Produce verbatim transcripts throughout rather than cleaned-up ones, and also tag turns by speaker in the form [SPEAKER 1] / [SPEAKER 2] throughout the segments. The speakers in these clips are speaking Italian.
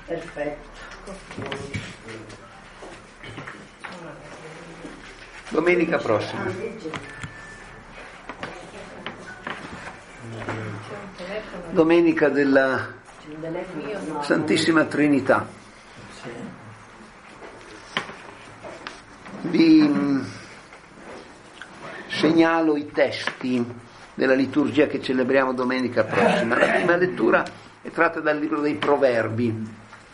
[SPEAKER 1] Perfetto.
[SPEAKER 2] Domenica prossima. Domenica della Santissima Trinità. Vi segnalo i testi della liturgia che celebriamo domenica prossima. La prima lettura è tratta dal libro dei Proverbi,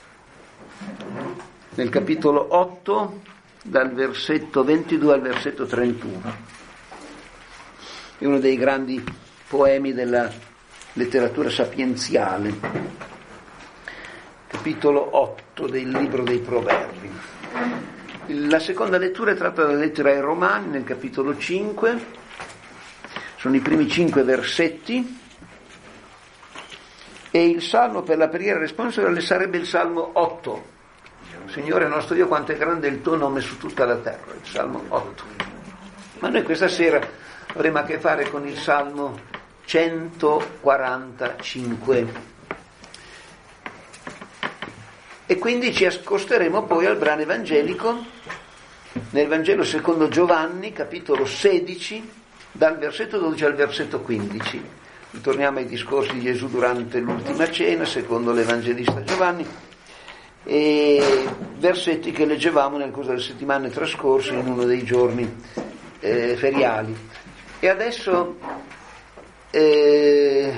[SPEAKER 2] nel capitolo otto, dal versetto ventidue al versetto trentuno. È uno dei grandi poemi della letteratura sapienziale. Capitolo otto del libro dei Proverbi. La seconda lettura è tratta dalla lettera ai Romani, nel capitolo cinque. Sono i primi cinque versetti. E il salmo per la preghiera responsoriale sarebbe il salmo otto. Signore nostro Dio, quanto è grande il tuo nome su tutta la terra, il Salmo otto. Ma noi questa sera avremo a che fare con il Salmo centoquarantacinque. E quindi ci accosteremo poi al brano evangelico, nel Vangelo secondo Giovanni, capitolo sedici, dal versetto dodici al versetto quindici. Ritorniamo ai discorsi di Gesù durante l'ultima cena, secondo l'Evangelista Giovanni, e versetti che leggevamo nel corso delle settimane trascorse in uno dei giorni eh, feriali. E adesso eh,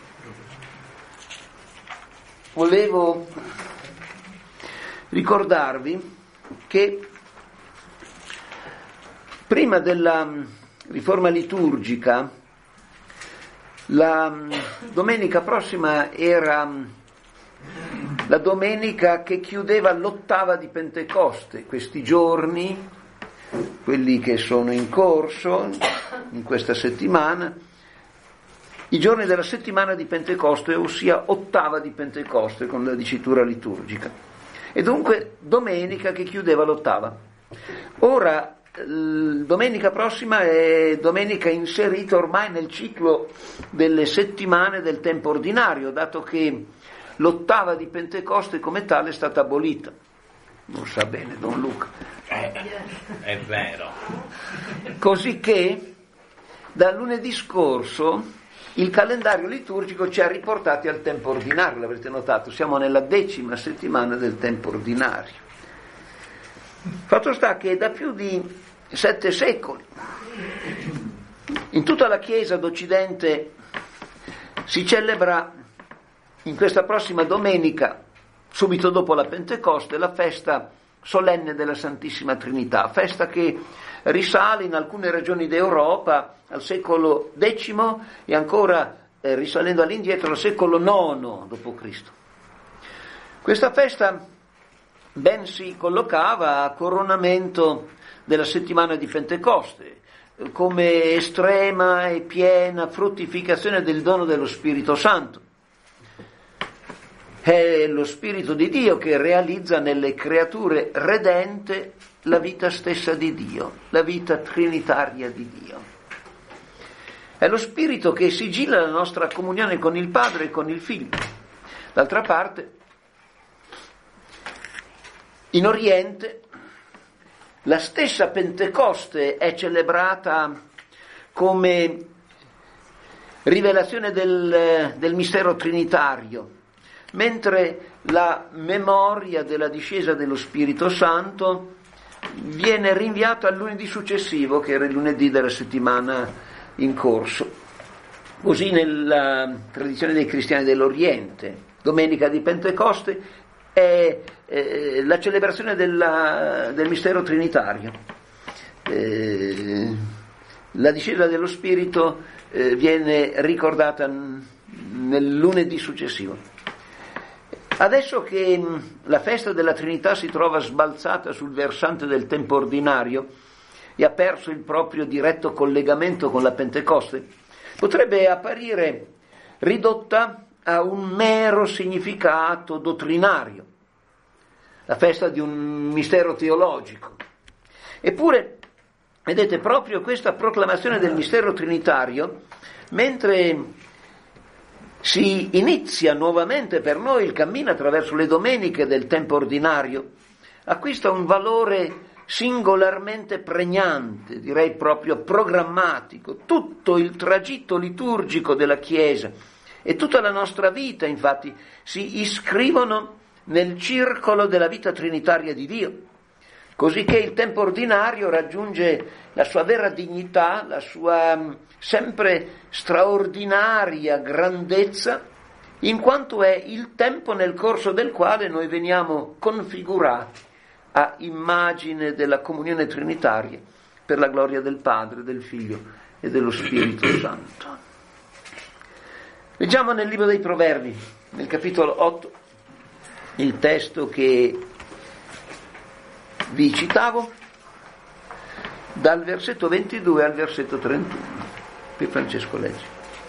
[SPEAKER 2] volevo ricordarvi che prima della riforma liturgica la domenica prossima era la domenica che chiudeva l'ottava di Pentecoste. Questi giorni, quelli che sono in corso in questa settimana, i giorni della settimana di Pentecoste, ossia ottava di Pentecoste con la dicitura liturgica, e dunque domenica che chiudeva l'ottava. Ora domenica prossima è domenica inserita ormai nel ciclo delle settimane del tempo ordinario, dato che l'ottava di Pentecoste come tale è stata abolita. Non sa bene Don Luca.
[SPEAKER 3] Eh, è vero.
[SPEAKER 2] Così che da lunedì scorso il calendario liturgico ci ha riportati al tempo ordinario, l'avrete notato, siamo nella decima settimana del tempo ordinario. Fatto sta che da più di sette secoli in tutta la Chiesa d'Occidente si celebra in questa prossima domenica, subito dopo la Pentecoste, la festa solenne della Santissima Trinità, festa che risale in alcune regioni d'Europa al secolo decimo e ancora eh, risalendo all'indietro al secolo nono dopo Cristo. Questa festa ben si collocava a coronamento della settimana di Pentecoste, come estrema e piena fruttificazione del dono dello Spirito Santo. È lo Spirito di Dio che realizza nelle creature redente la vita stessa di Dio, la vita trinitaria di Dio. È lo Spirito che sigilla la nostra comunione con il Padre e con il Figlio. D'altra parte, in Oriente, la stessa Pentecoste è celebrata come rivelazione del, del mistero trinitario, mentre la memoria della discesa dello Spirito Santo viene rinviata al lunedì successivo, che era il lunedì della settimana in corso. Così nella tradizione dei cristiani dell'Oriente, domenica di Pentecoste è eh, la celebrazione della, del mistero trinitario. Eh, la discesa dello Spirito eh, viene ricordata nel lunedì successivo. Adesso che la festa della Trinità si trova sbalzata sul versante del tempo ordinario e ha perso il proprio diretto collegamento con la Pentecoste, potrebbe apparire ridotta a un mero significato dottrinario, la festa di un mistero teologico. Eppure, vedete, proprio questa proclamazione del mistero trinitario, mentre si inizia nuovamente per noi il cammino attraverso le domeniche del tempo ordinario, acquista un valore singolarmente pregnante, direi proprio programmatico. Tutto il tragitto liturgico della Chiesa e tutta la nostra vita, infatti, si iscrivono nel circolo della vita trinitaria di Dio, così che il tempo ordinario raggiunge la sua vera dignità, la sua sempre straordinaria grandezza, in quanto è il tempo nel corso del quale noi veniamo configurati a immagine della comunione trinitaria per la gloria del Padre, del Figlio e dello Spirito Santo. Leggiamo nel libro dei Proverbi, nel capitolo otto, il testo che vi citavo, dal versetto ventidue al versetto trentuno. Per Francesco legge.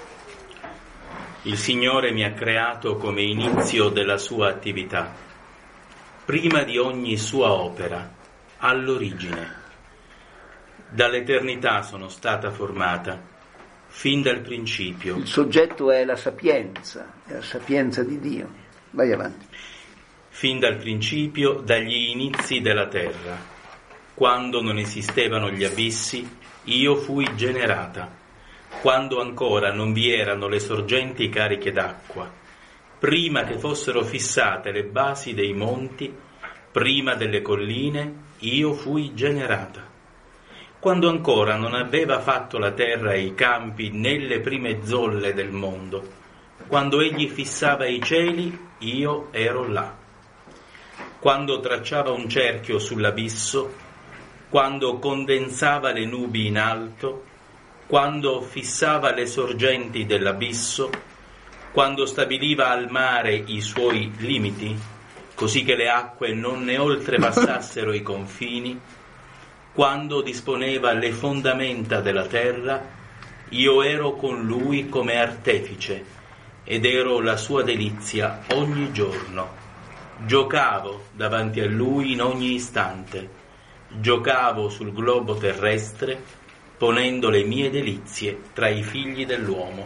[SPEAKER 3] Il Signore mi ha creato come inizio della sua attività, prima di ogni sua opera, all'origine. Dall'eternità sono stata formata, fin dal principio.
[SPEAKER 2] Il soggetto è la sapienza, è la sapienza di Dio. Vai avanti.
[SPEAKER 3] Fin dal principio, dagli inizi della terra, quando non esistevano gli abissi, io fui generata, quando ancora non vi erano le sorgenti cariche d'acqua, prima che fossero fissate le basi dei monti, prima delle colline, io fui generata. Quando ancora non aveva fatto la terra e i campi nelle prime zolle del mondo, quando egli fissava i cieli, io ero là. Quando tracciava un cerchio sull'abisso, quando condensava le nubi in alto, quando fissava le sorgenti dell'abisso, quando stabiliva al mare i suoi limiti, così che le acque non ne oltrepassassero i confini, quando disponeva le fondamenta della terra, io ero con lui come artefice ed ero la sua delizia ogni giorno. Giocavo davanti a lui in ogni istante, giocavo sul globo terrestre, ponendo le mie delizie tra i figli dell'uomo.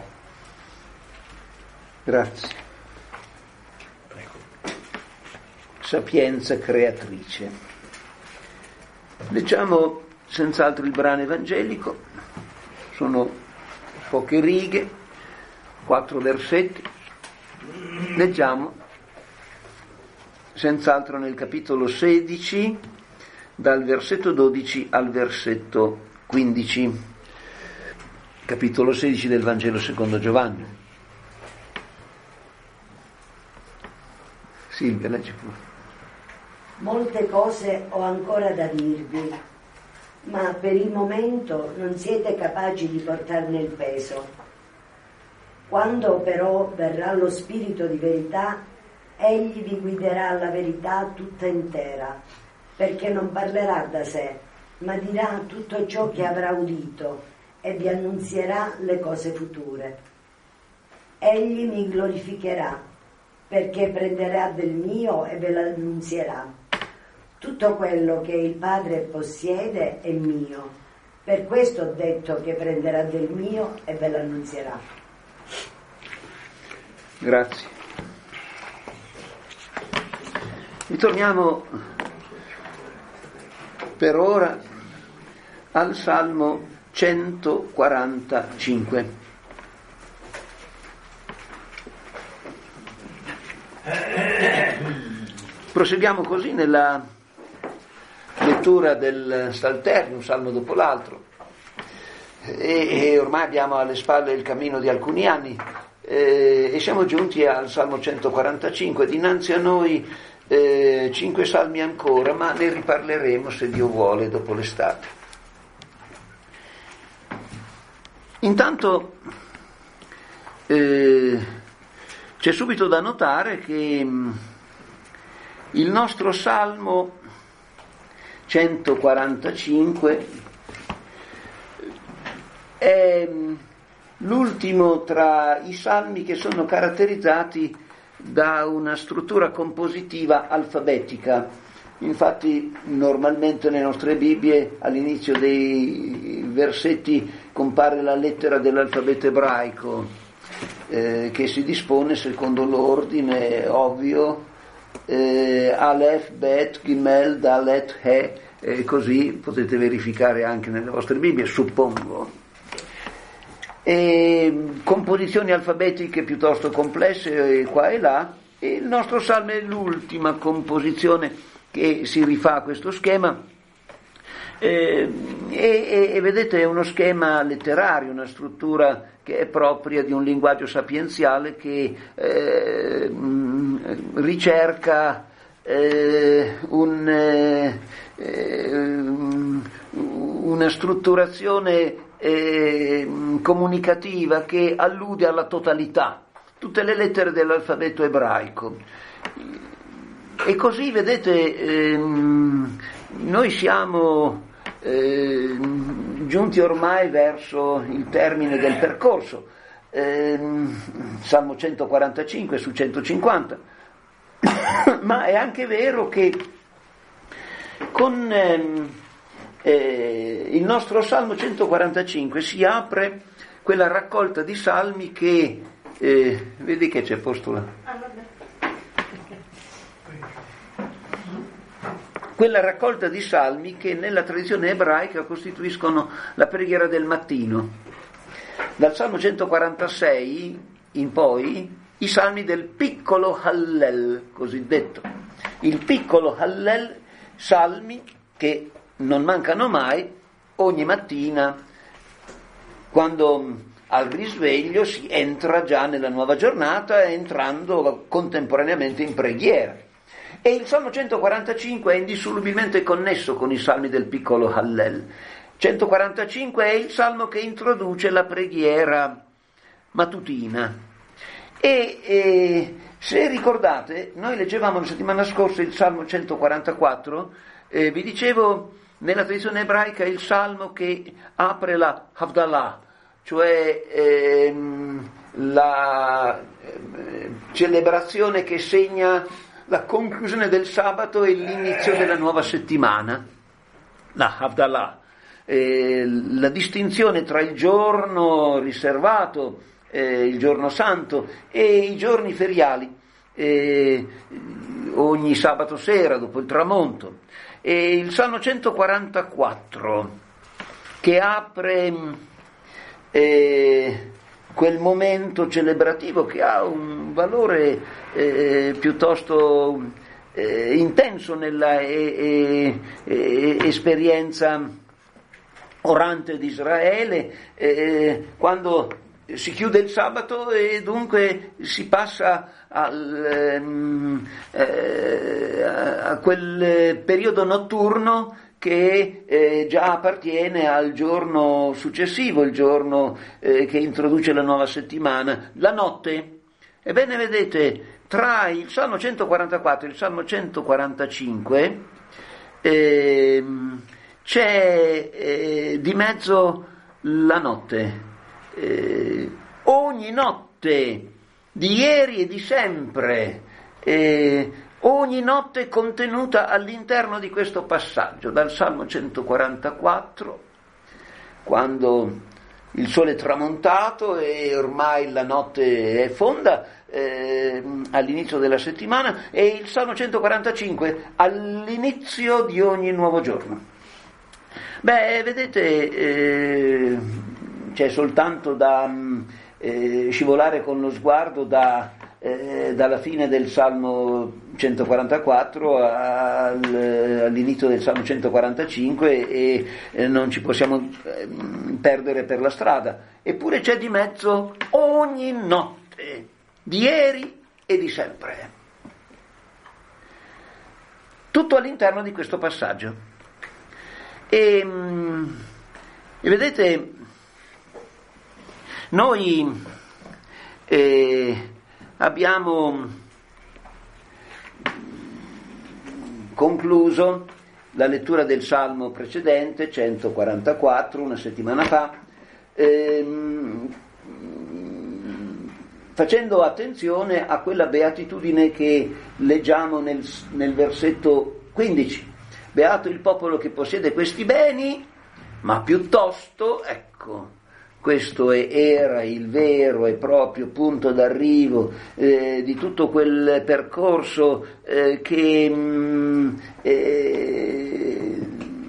[SPEAKER 2] Grazie.
[SPEAKER 3] Prego.
[SPEAKER 2] Sapienza creatrice. Leggiamo senz'altro il brano evangelico, sono poche righe, quattro versetti. Leggiamo senz'altro nel capitolo sedici, dal versetto dodici al versetto quindici, capitolo sedici del Vangelo secondo Giovanni. Silvia, leggi pure.
[SPEAKER 1] Molte cose ho ancora da dirvi, ma per il momento non siete capaci di portarne il peso. Quando però verrà lo Spirito di verità, egli vi guiderà alla verità tutta intera, perché non parlerà da sé, ma dirà tutto ciò che avrà udito e vi annunzierà le cose future. Egli mi glorificherà, perché prenderà del mio e ve l'annunzierà. Tutto quello che il Padre possiede è mio, per questo ho detto che prenderà del mio e ve l'annunzierà.
[SPEAKER 2] Grazie. Ritorniamo per ora al Salmo centoquarantacinque. Proseguiamo così nella lettura del Salterio, un salmo dopo l'altro, e, e ormai abbiamo alle spalle il cammino di alcuni anni, eh, e siamo giunti al Salmo centoquarantacinque. Dinanzi a noi eh, cinque salmi ancora, ma ne riparleremo, se Dio vuole, dopo l'estate. Intanto eh, c'è subito da notare che mh, il nostro Salmo centoquarantacinque è l'ultimo tra i salmi che sono caratterizzati da una struttura compositiva alfabetica. Infatti normalmente nelle nostre Bibbie all'inizio dei versetti compare la lettera dell'alfabeto ebraico, eh, che si dispone secondo l'ordine ovvio, eh, Aleph, Bet, Gimel, Dalet, He, e così potete verificare anche nelle vostre Bibbie, suppongo. E composizioni alfabetiche piuttosto complesse qua e là, e il nostro salmo è l'ultima composizione che si rifà a questo schema. Eh, e, e vedete, è uno schema letterario, una struttura che è propria di un linguaggio sapienziale che eh, ricerca eh, un, eh, una strutturazione eh, comunicativa che allude alla totalità, tutte le lettere dell'alfabeto ebraico. E così vedete, ehm, noi siamo eh, giunti ormai verso il termine del percorso, ehm, Salmo centoquarantacinque su centocinquanta, ma è anche vero che con ehm, eh, il nostro Salmo centoquarantacinque si apre quella raccolta di salmi che, eh, vedi che c'è posto là? Quella raccolta di salmi che nella tradizione ebraica costituiscono la preghiera del mattino. Dal Salmo centoquarantasei in poi i salmi del piccolo Hallel, cosiddetto. Il piccolo Hallel, salmi che non mancano mai ogni mattina quando al risveglio si entra già nella nuova giornata, entrando contemporaneamente in preghiera. E il Salmo centoquarantacinque è indissolubilmente connesso con i salmi del piccolo Hallel. centoquarantacinque è il salmo che introduce la preghiera mattutina. E, e se ricordate, noi leggevamo la settimana scorsa il Salmo centoquarantaquattro, eh, vi dicevo, nella tradizione ebraica è il salmo che apre la Havdalah, cioè ehm, la eh, celebrazione che segna la conclusione del sabato e l'inizio della nuova settimana, la Havdalah, eh, la distinzione tra il giorno riservato, eh, il giorno santo, e i giorni feriali, eh, ogni sabato sera dopo il tramonto. E il Salmo centoquarantaquattro che apre eh, quel momento celebrativo che ha un valore eh, piuttosto eh, intenso nella eh, eh, esperienza orante di Israele, eh, quando si chiude il sabato e dunque si passa al, eh, a quel periodo notturno che eh, già appartiene al giorno successivo, il giorno eh, che introduce la nuova settimana, la notte. Ebbene, vedete, tra il Salmo centoquarantaquattro e il Salmo centoquarantacinque eh, c'è eh, di mezzo la notte. Eh, ogni notte di ieri e di sempre, eh, ogni notte contenuta all'interno di questo passaggio, dal Salmo centoquarantaquattro, quando il sole è tramontato e ormai la notte è fonda, eh, all'inizio della settimana, e il Salmo centoquarantacinque all'inizio di ogni nuovo giorno. Beh, vedete, eh, c'è soltanto da eh, scivolare con lo sguardo da Eh, dalla fine del Salmo centoquarantaquattro al, all'inizio del Salmo centoquarantacinque e eh, non ci possiamo eh, perdere per la strada. Eppure c'è di mezzo ogni notte, di ieri e di sempre. Tutto all'interno di questo passaggio. E, e vedete, noi eh, abbiamo concluso la lettura del Salmo precedente, centoquarantaquattro, una settimana fa, ehm, facendo attenzione a quella beatitudine che leggiamo nel, nel versetto quindici. Beato il popolo che possiede questi beni, ma piuttosto, ecco, questo è, era il vero e proprio punto d'arrivo eh, di tutto quel percorso eh, che mh, eh,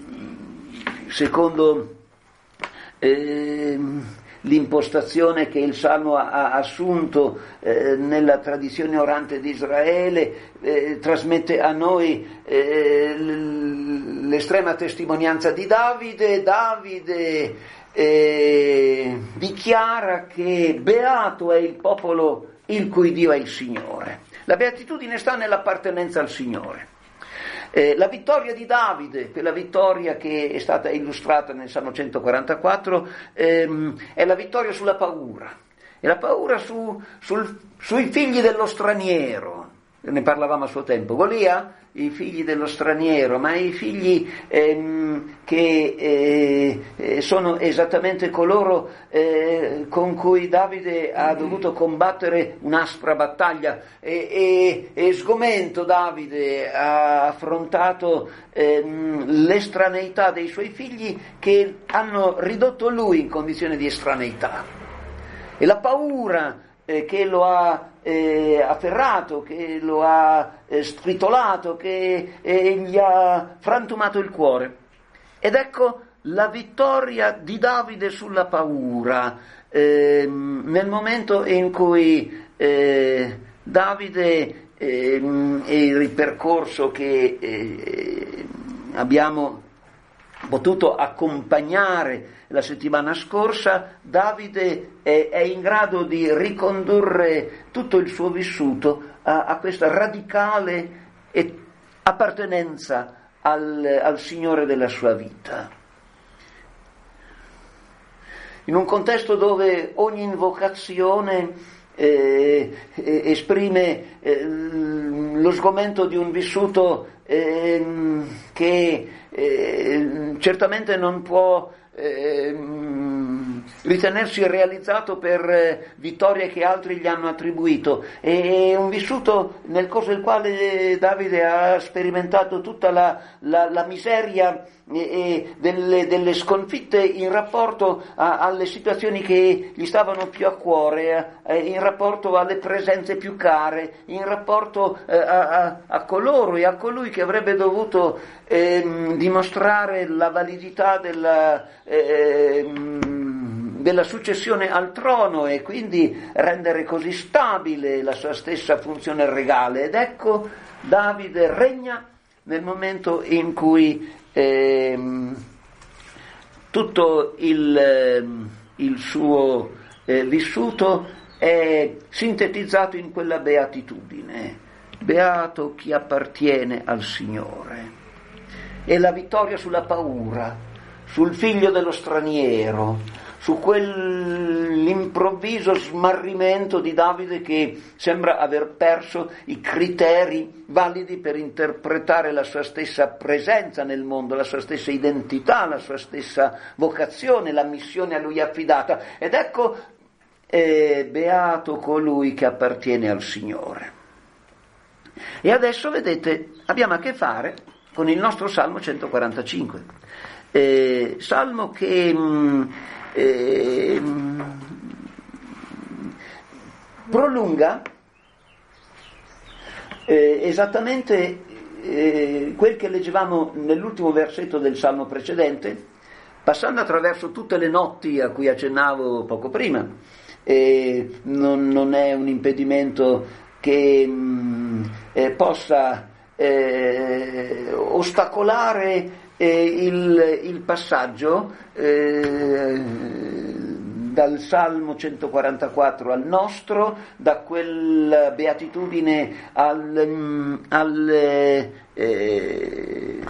[SPEAKER 2] secondo eh, l'impostazione che il Salmo ha, ha assunto eh, nella tradizione orante di Israele eh, trasmette a noi eh, l'estrema testimonianza di Davide. Davide eh, dichiara che beato è il popolo il cui Dio è il Signore. La beatitudine sta nell'appartenenza al Signore. Eh, la vittoria di Davide, quella vittoria che è stata illustrata nel Salmo centoquarantaquattro, ehm, è la vittoria sulla paura, è la paura su, sul, sui figli dello straniero, ne parlavamo a suo tempo. Golia, i figli dello straniero, ma i figli ehm, che eh, eh, sono esattamente coloro eh, con cui Davide ha dovuto combattere un'aspra battaglia e, e, e sgomento Davide ha affrontato ehm, l'estraneità dei suoi figli che hanno ridotto lui in condizione di estraneità, e la paura eh, che lo ha eh, afferrato, che lo ha eh, stritolato, che eh, gli ha frantumato il cuore. Ed ecco la vittoria di Davide sulla paura, eh, nel momento in cui eh, Davide eh, è il percorso che eh, abbiamo potuto accompagnare la settimana scorsa, Davide è, è in grado di ricondurre tutto il suo vissuto a, a questa radicale appartenenza al, al Signore della sua vita. In un contesto dove ogni invocazione eh, eh, esprime eh, lo sgomento di un vissuto eh, che eh, certamente non può eh, ritenersi realizzato per eh, vittorie che altri gli hanno attribuito. È un vissuto nel corso del quale Davide ha sperimentato tutta la, la, la miseria e, e delle, delle sconfitte in rapporto a, alle situazioni che gli stavano più a cuore, eh, in rapporto alle presenze più care, in rapporto eh, a, a, a coloro e a colui che avrebbe dovuto eh, dimostrare la validità della eh, della successione al trono e quindi rendere così stabile la sua stessa funzione regale. Ed ecco Davide regna nel momento in cui eh, tutto il, il suo eh, vissuto è sintetizzato in quella beatitudine: beato chi appartiene al Signore. E la vittoria sulla paura, sul figlio dello straniero, su quell'improvviso smarrimento di Davide che sembra aver perso i criteri validi per interpretare la sua stessa presenza nel mondo, la sua stessa identità, la sua stessa vocazione, la missione a lui affidata. Ed ecco, eh, beato colui che appartiene al Signore. E adesso, vedete, abbiamo a che fare con il nostro Salmo centoquarantacinque, eh, Salmo che mh, Eh, prolunga eh, esattamente eh, quel che leggevamo nell'ultimo versetto del Salmo precedente, passando attraverso tutte le notti a cui accennavo poco prima. Eh, non, non è un impedimento che mh, eh, possa eh, ostacolare Eh, il, il passaggio eh, dal Salmo centoquarantaquattro al nostro, da quella beatitudine al, al, eh,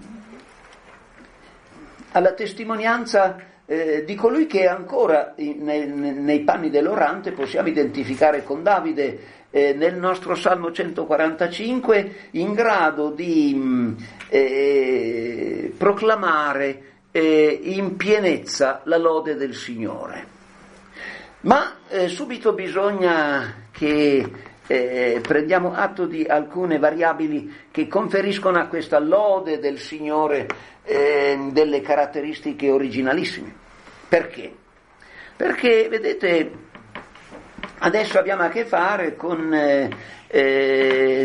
[SPEAKER 2] alla testimonianza eh, di colui che ancora nei, nei panni dell'orante possiamo identificare con Davide eh, nel nostro Salmo centoquarantacinque, in grado di eh, proclamare eh, in pienezza la lode del Signore. Ma eh, subito bisogna che eh, prendiamo atto di alcune variabili che conferiscono a questa lode del Signore eh, delle caratteristiche originalissime. Perché? Perché, vedete, adesso abbiamo a che fare con eh, eh,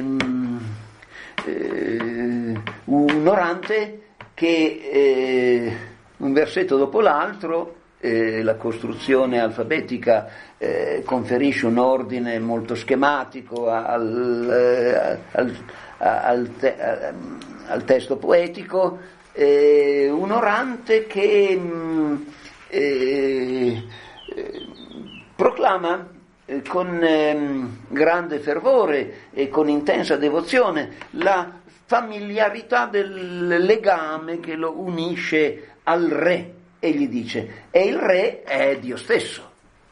[SPEAKER 2] eh, un orante che eh, un versetto dopo l'altro, eh, la costruzione alfabetica eh, conferisce un ordine molto schematico al, eh, al, al, te, al testo poetico, eh, un orante che mh, eh, eh, proclama eh, con eh, grande fervore e con intensa devozione la familiarità del legame che lo unisce al re, e gli dice, e il re è Dio stesso.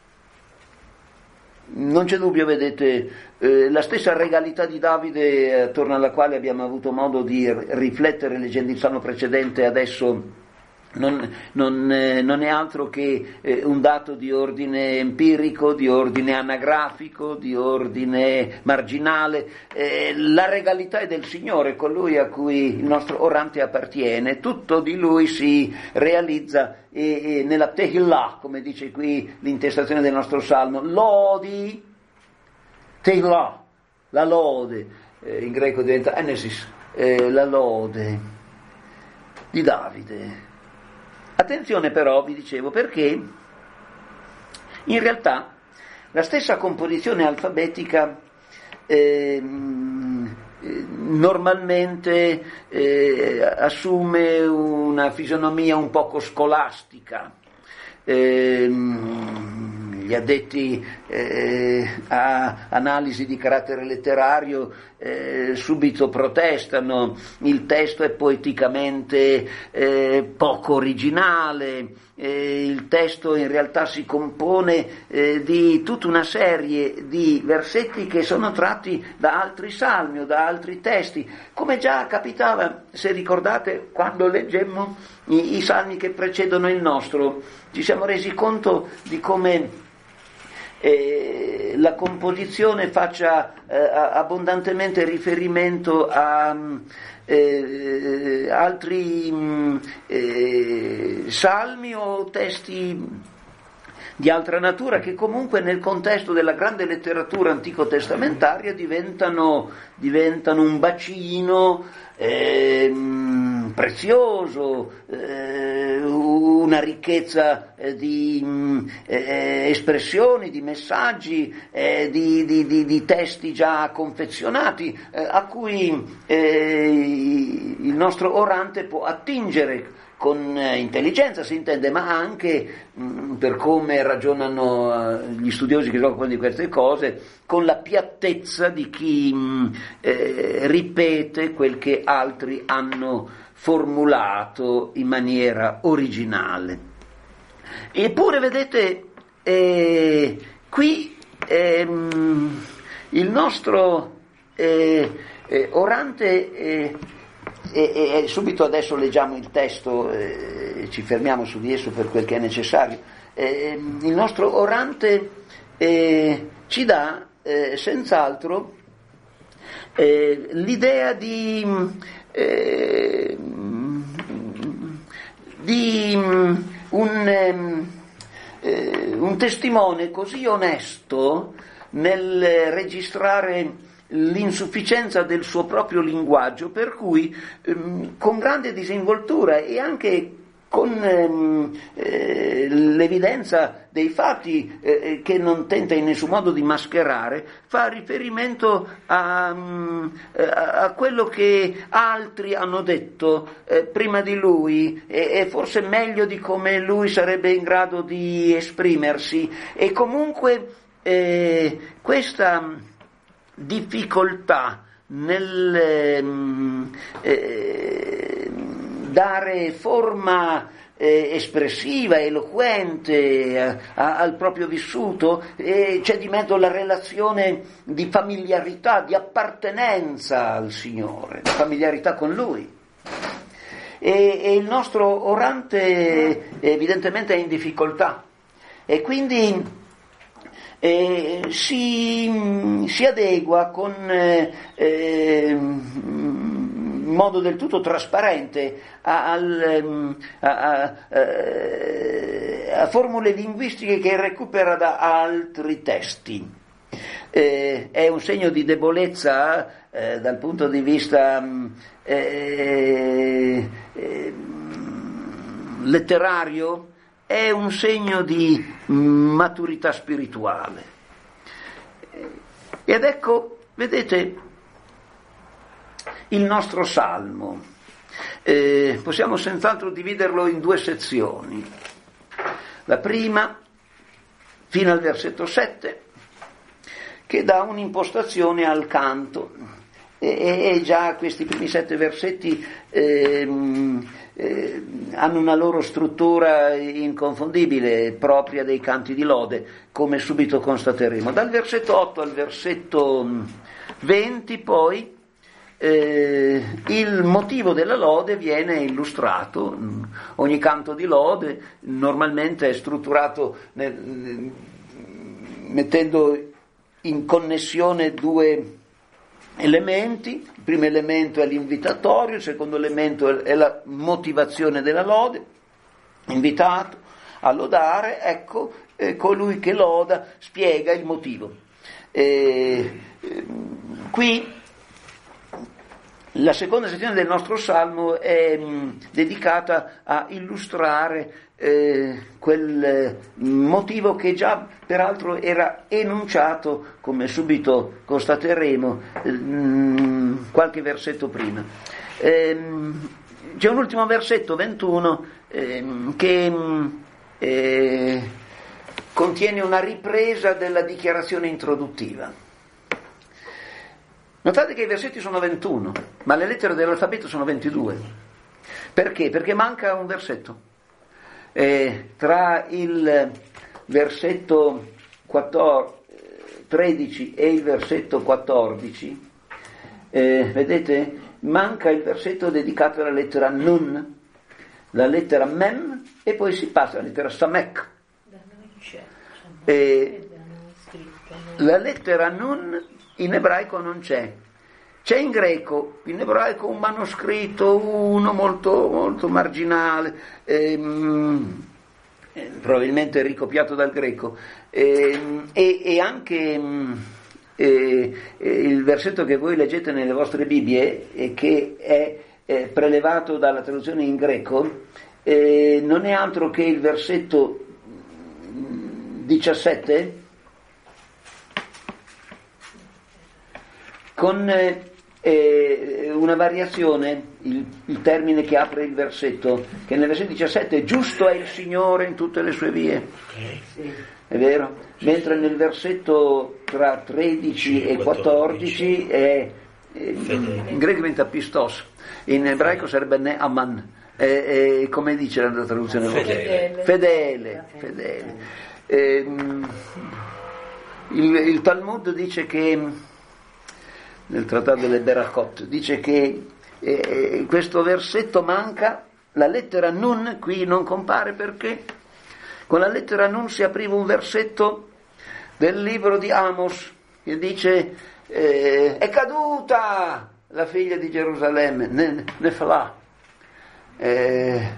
[SPEAKER 2] Non c'è dubbio, vedete, eh, la stessa regalità di Davide, attorno alla quale abbiamo avuto modo di riflettere leggendo il Salmo precedente, adesso non, non, eh, non è altro che eh, un dato di ordine empirico, di ordine anagrafico, di ordine marginale. Eh, la regalità è del Signore, colui a cui il nostro orante appartiene, tutto di lui si realizza e, e nella Tehillah, come dice qui l'intestazione del nostro Salmo, lodi, Tehillah, la lode, eh, in greco diventa Enesis, eh, la lode di Davide. Attenzione però, vi dicevo, perché in realtà la stessa composizione alfabetica eh, normalmente eh, assume una fisionomia un poco scolastica. Eh, gli addetti eh, a analisi di carattere letterario eh, subito protestano, il testo è poeticamente eh, poco originale, eh, il testo in realtà si compone eh, di tutta una serie di versetti che sono tratti da altri salmi o da altri testi, come già capitava, se ricordate, quando leggemmo i, i salmi che precedono il nostro, ci siamo resi conto di come Eh, la composizione faccia eh, abbondantemente riferimento a eh, altri eh, salmi o testi di altra natura che comunque nel contesto della grande letteratura antico-testamentaria diventano, diventano un bacino eh, prezioso, eh, una ricchezza eh, di eh, espressioni, di messaggi, eh, di, di, di, di testi già confezionati eh, a cui eh, il nostro orante può attingere con intelligenza, si intende, ma anche mh, per come ragionano uh, gli studiosi che si occupano di queste cose, con la piattezza di chi mh, eh, ripete quel che altri hanno formulato in maniera originale. Eppure, vedete, eh, qui ehm, il nostro eh, eh, orante eh, E, e, e subito adesso leggiamo il testo, eh, ci fermiamo su di esso per quel che è necessario. Eh, il nostro orante eh, ci dà eh, senz'altro eh, l'idea di, eh, di un, eh, un testimone così onesto nel registrare l'insufficienza del suo proprio linguaggio, per cui ehm, con grande disinvoltura e anche con ehm, eh, l'evidenza dei fatti eh, che non tenta in nessun modo di mascherare, fa riferimento a, a, a quello che altri hanno detto eh, prima di lui e, e forse meglio di come lui sarebbe in grado di esprimersi, e comunque eh, questa difficoltà nel eh, dare forma eh, espressiva, eloquente eh, a, al proprio vissuto, e c'è di mezzo la relazione di familiarità, di appartenenza al Signore, di familiarità con Lui. E, e il nostro orante evidentemente è in difficoltà e quindi Eh, si, si adegua con eh, in modo del tutto trasparente a, a, a, a formule linguistiche che recupera da altri testi. Eh, è un segno di debolezza eh, dal punto di vista eh, eh, letterario, è un segno di maturità spirituale. Ed ecco, vedete, il nostro salmo. Eh, possiamo senz'altro dividerlo in due sezioni. La prima, fino al versetto sette, che dà un'impostazione al canto. E, e già questi primi sette versetti ehm, eh, hanno una loro struttura inconfondibile, propria dei canti di lode, come subito constateremo. Dal versetto otto al versetto venti poi eh, il motivo della lode viene illustrato. Ogni canto di lode normalmente è strutturato nel, nel, mettendo in connessione due elementi. Il primo elemento è l'invitatorio, il secondo elemento è la motivazione della lode. Invitato a lodare, ecco, eh, colui che loda spiega il motivo. Eh, eh, qui la seconda sezione del nostro salmo è mh, dedicata a illustrare eh, quel motivo che già peraltro era enunciato, come subito constateremo, mh, qualche versetto prima. Ehm, c'è un ultimo versetto, ventuno, ehm, che mh, eh, contiene una ripresa della dichiarazione introduttiva. Notate che i versetti sono ventuno, ma le lettere dell'alfabeto sono ventidue. Perché? Perché manca un versetto. Eh, tra il versetto quattordici, tredici e il versetto quattordici, eh, vedete, manca il versetto dedicato alla lettera Nun, la lettera Mem, e poi si passa alla lettera Samek. Eh, la lettera Nun in ebraico non c'è, c'è in greco, in ebraico un manoscritto, uno molto, molto marginale, ehm, eh, probabilmente ricopiato dal greco, ehm, e, e anche eh, eh, il versetto che voi leggete nelle vostre Bibbie e che è eh, prelevato dalla traduzione in greco, eh, non è altro che il versetto diciassette, con eh, una variazione, il, il termine che apre il versetto, che nel versetto diciassette è giusto è il Signore in tutte le sue vie, okay. È vero? Mentre nel versetto tra tredici e quattordici è, eh, in greco diventa pistos, in ebraico sarebbe ne'aman, eh, eh, come dice la traduzione
[SPEAKER 3] fedele,
[SPEAKER 2] fedele, fedele. Eh, il, il Talmud dice che nel trattato delle Berachot dice che eh, questo versetto manca, la lettera Nun qui non compare perché con la lettera Nun si apriva un versetto del libro di Amos che dice eh, è caduta la figlia di Gerusalemme, ne, Nefla, eh,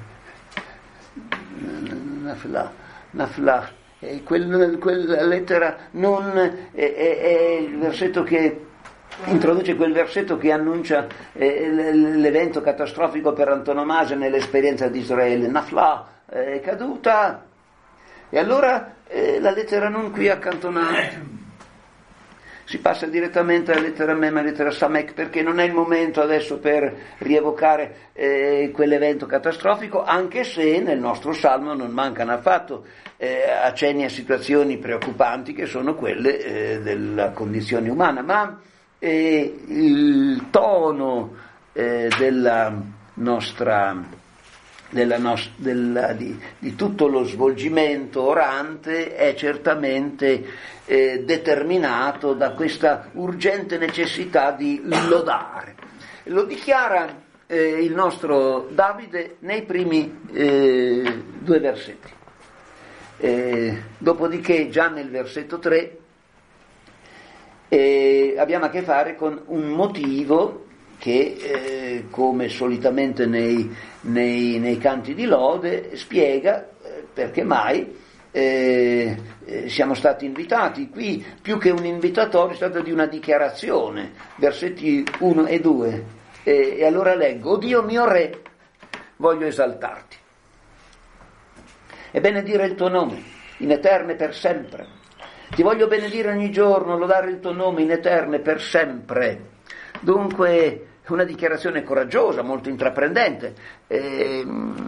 [SPEAKER 2] Nefla, Nefla. E quel, quella lettera Nun è, è, è il versetto che introduce quel versetto che annuncia eh, l'evento catastrofico per antonomasia nell'esperienza di Israele. Nafla è caduta, e allora eh, la lettera Nun qui è accantonata, si passa direttamente alla lettera Mem, alla lettera Samek, perché non è il momento adesso per rievocare eh, quell'evento catastrofico, anche se nel nostro salmo non mancano affatto eh, accenni a situazioni preoccupanti che sono quelle eh, della condizione umana, ma e il tono eh, della nostra, della nos- della, di, di tutto lo svolgimento orante è certamente eh, determinato da questa urgente necessità di lodare. Lo dichiara eh, il nostro Davide nei primi eh, due versetti. Eh, dopodiché già nel versetto tre E abbiamo a che fare con un motivo che eh, come solitamente nei, nei, nei canti di lode spiega eh, perché mai eh, eh, siamo stati invitati. Qui più che un invitatorio si tratta di una dichiarazione, versetti uno e due, e, e allora leggo: O Dio mio Re, voglio esaltarti e benedire il tuo nome in eterno e per sempre. Ti voglio benedire ogni giorno, lodare il tuo nome in eterno e per sempre. Dunque una dichiarazione coraggiosa, molto intraprendente. Eh,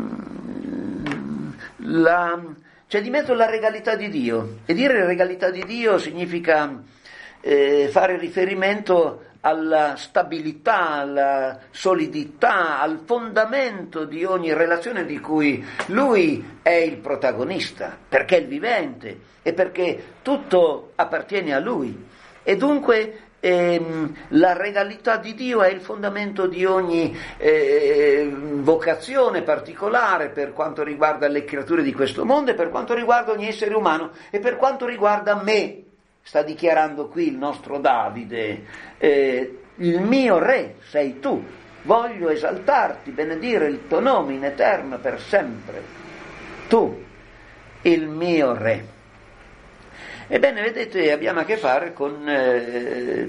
[SPEAKER 2] la, c'è di mezzo la regalità di Dio, e dire regalità di Dio significa eh, fare riferimento alla stabilità, alla solidità, al fondamento di ogni relazione di cui Lui è il protagonista, perché è il vivente e perché tutto appartiene a Lui. E dunque ehm, la regalità di Dio è il fondamento di ogni eh, vocazione particolare per quanto riguarda le creature di questo mondo e per quanto riguarda ogni essere umano e per quanto riguarda me. Sta dichiarando qui il nostro Davide, eh, il mio Re sei tu, voglio esaltarti, benedire il tuo nome in eterno per sempre, tu, il mio Re. Ebbene, vedete, abbiamo a che fare con eh,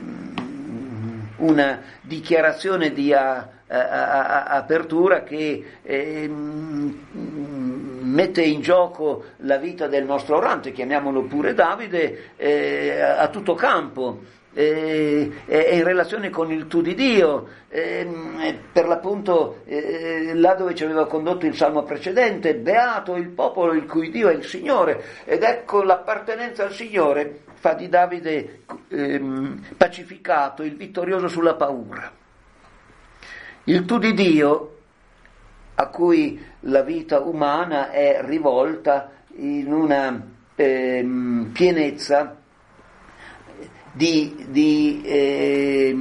[SPEAKER 2] una dichiarazione di a, a, a, apertura che eh, mette in gioco la vita del nostro orante, chiamiamolo pure Davide, eh, a tutto campo, eh, è in relazione con il tu di Dio, eh, per l'appunto eh, là dove ci aveva condotto il salmo precedente: beato il popolo il cui Dio è il Signore. Ed ecco, l'appartenenza al Signore fa di Davide eh, pacificato, il vittorioso sulla paura. Il tu di Dio, a cui la vita umana è rivolta in una eh, pienezza di, di, eh,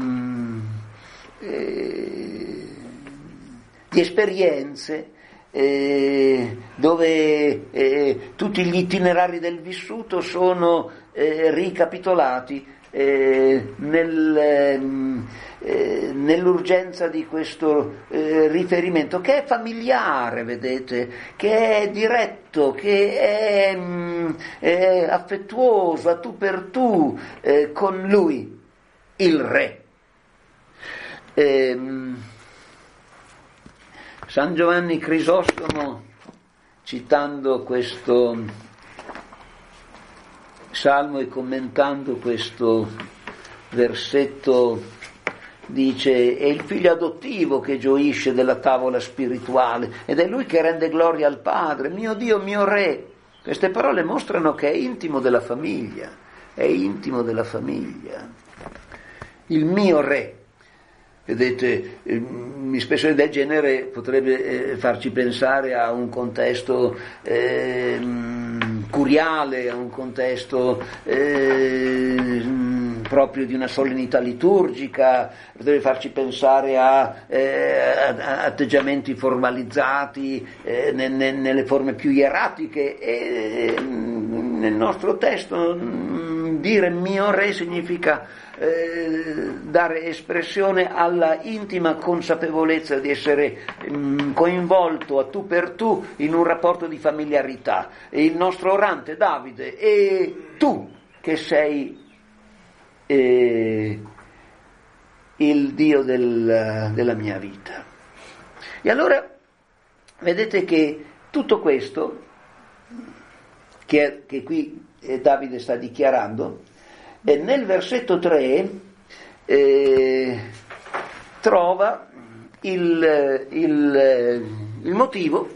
[SPEAKER 2] eh, di esperienze eh, dove eh, tutti gli itinerari del vissuto sono eh, ricapitolati eh, nel... Ehm, Eh, nell'urgenza di questo eh, riferimento che è familiare, vedete, che è diretto, che è, mh, è affettuoso, a tu per tu eh, con lui, il Re. Eh, San Giovanni Crisostomo, citando questo salmo e commentando questo versetto, dice: è il figlio adottivo che gioisce della tavola spirituale ed è lui che rende gloria al Padre, mio Dio, mio Re. Queste parole mostrano che è intimo della famiglia, è intimo della famiglia. Il mio Re. Vedete, un'espressione del genere potrebbe farci pensare a un contesto eh, curiale, a un contesto eh, proprio di una solennità liturgica, potrebbe farci pensare a, eh, a atteggiamenti formalizzati eh, ne, ne, nelle forme più ieratiche. E nel nostro testo dire mio Re significa Eh, dare espressione alla intima consapevolezza di essere mh, coinvolto a tu per tu in un rapporto di familiarità. E il nostro orante Davide: e tu che sei eh, il Dio del, della mia vita. E allora vedete che tutto questo che, che qui eh, Davide sta dichiarando, e nel versetto tre eh, trova il, il, il motivo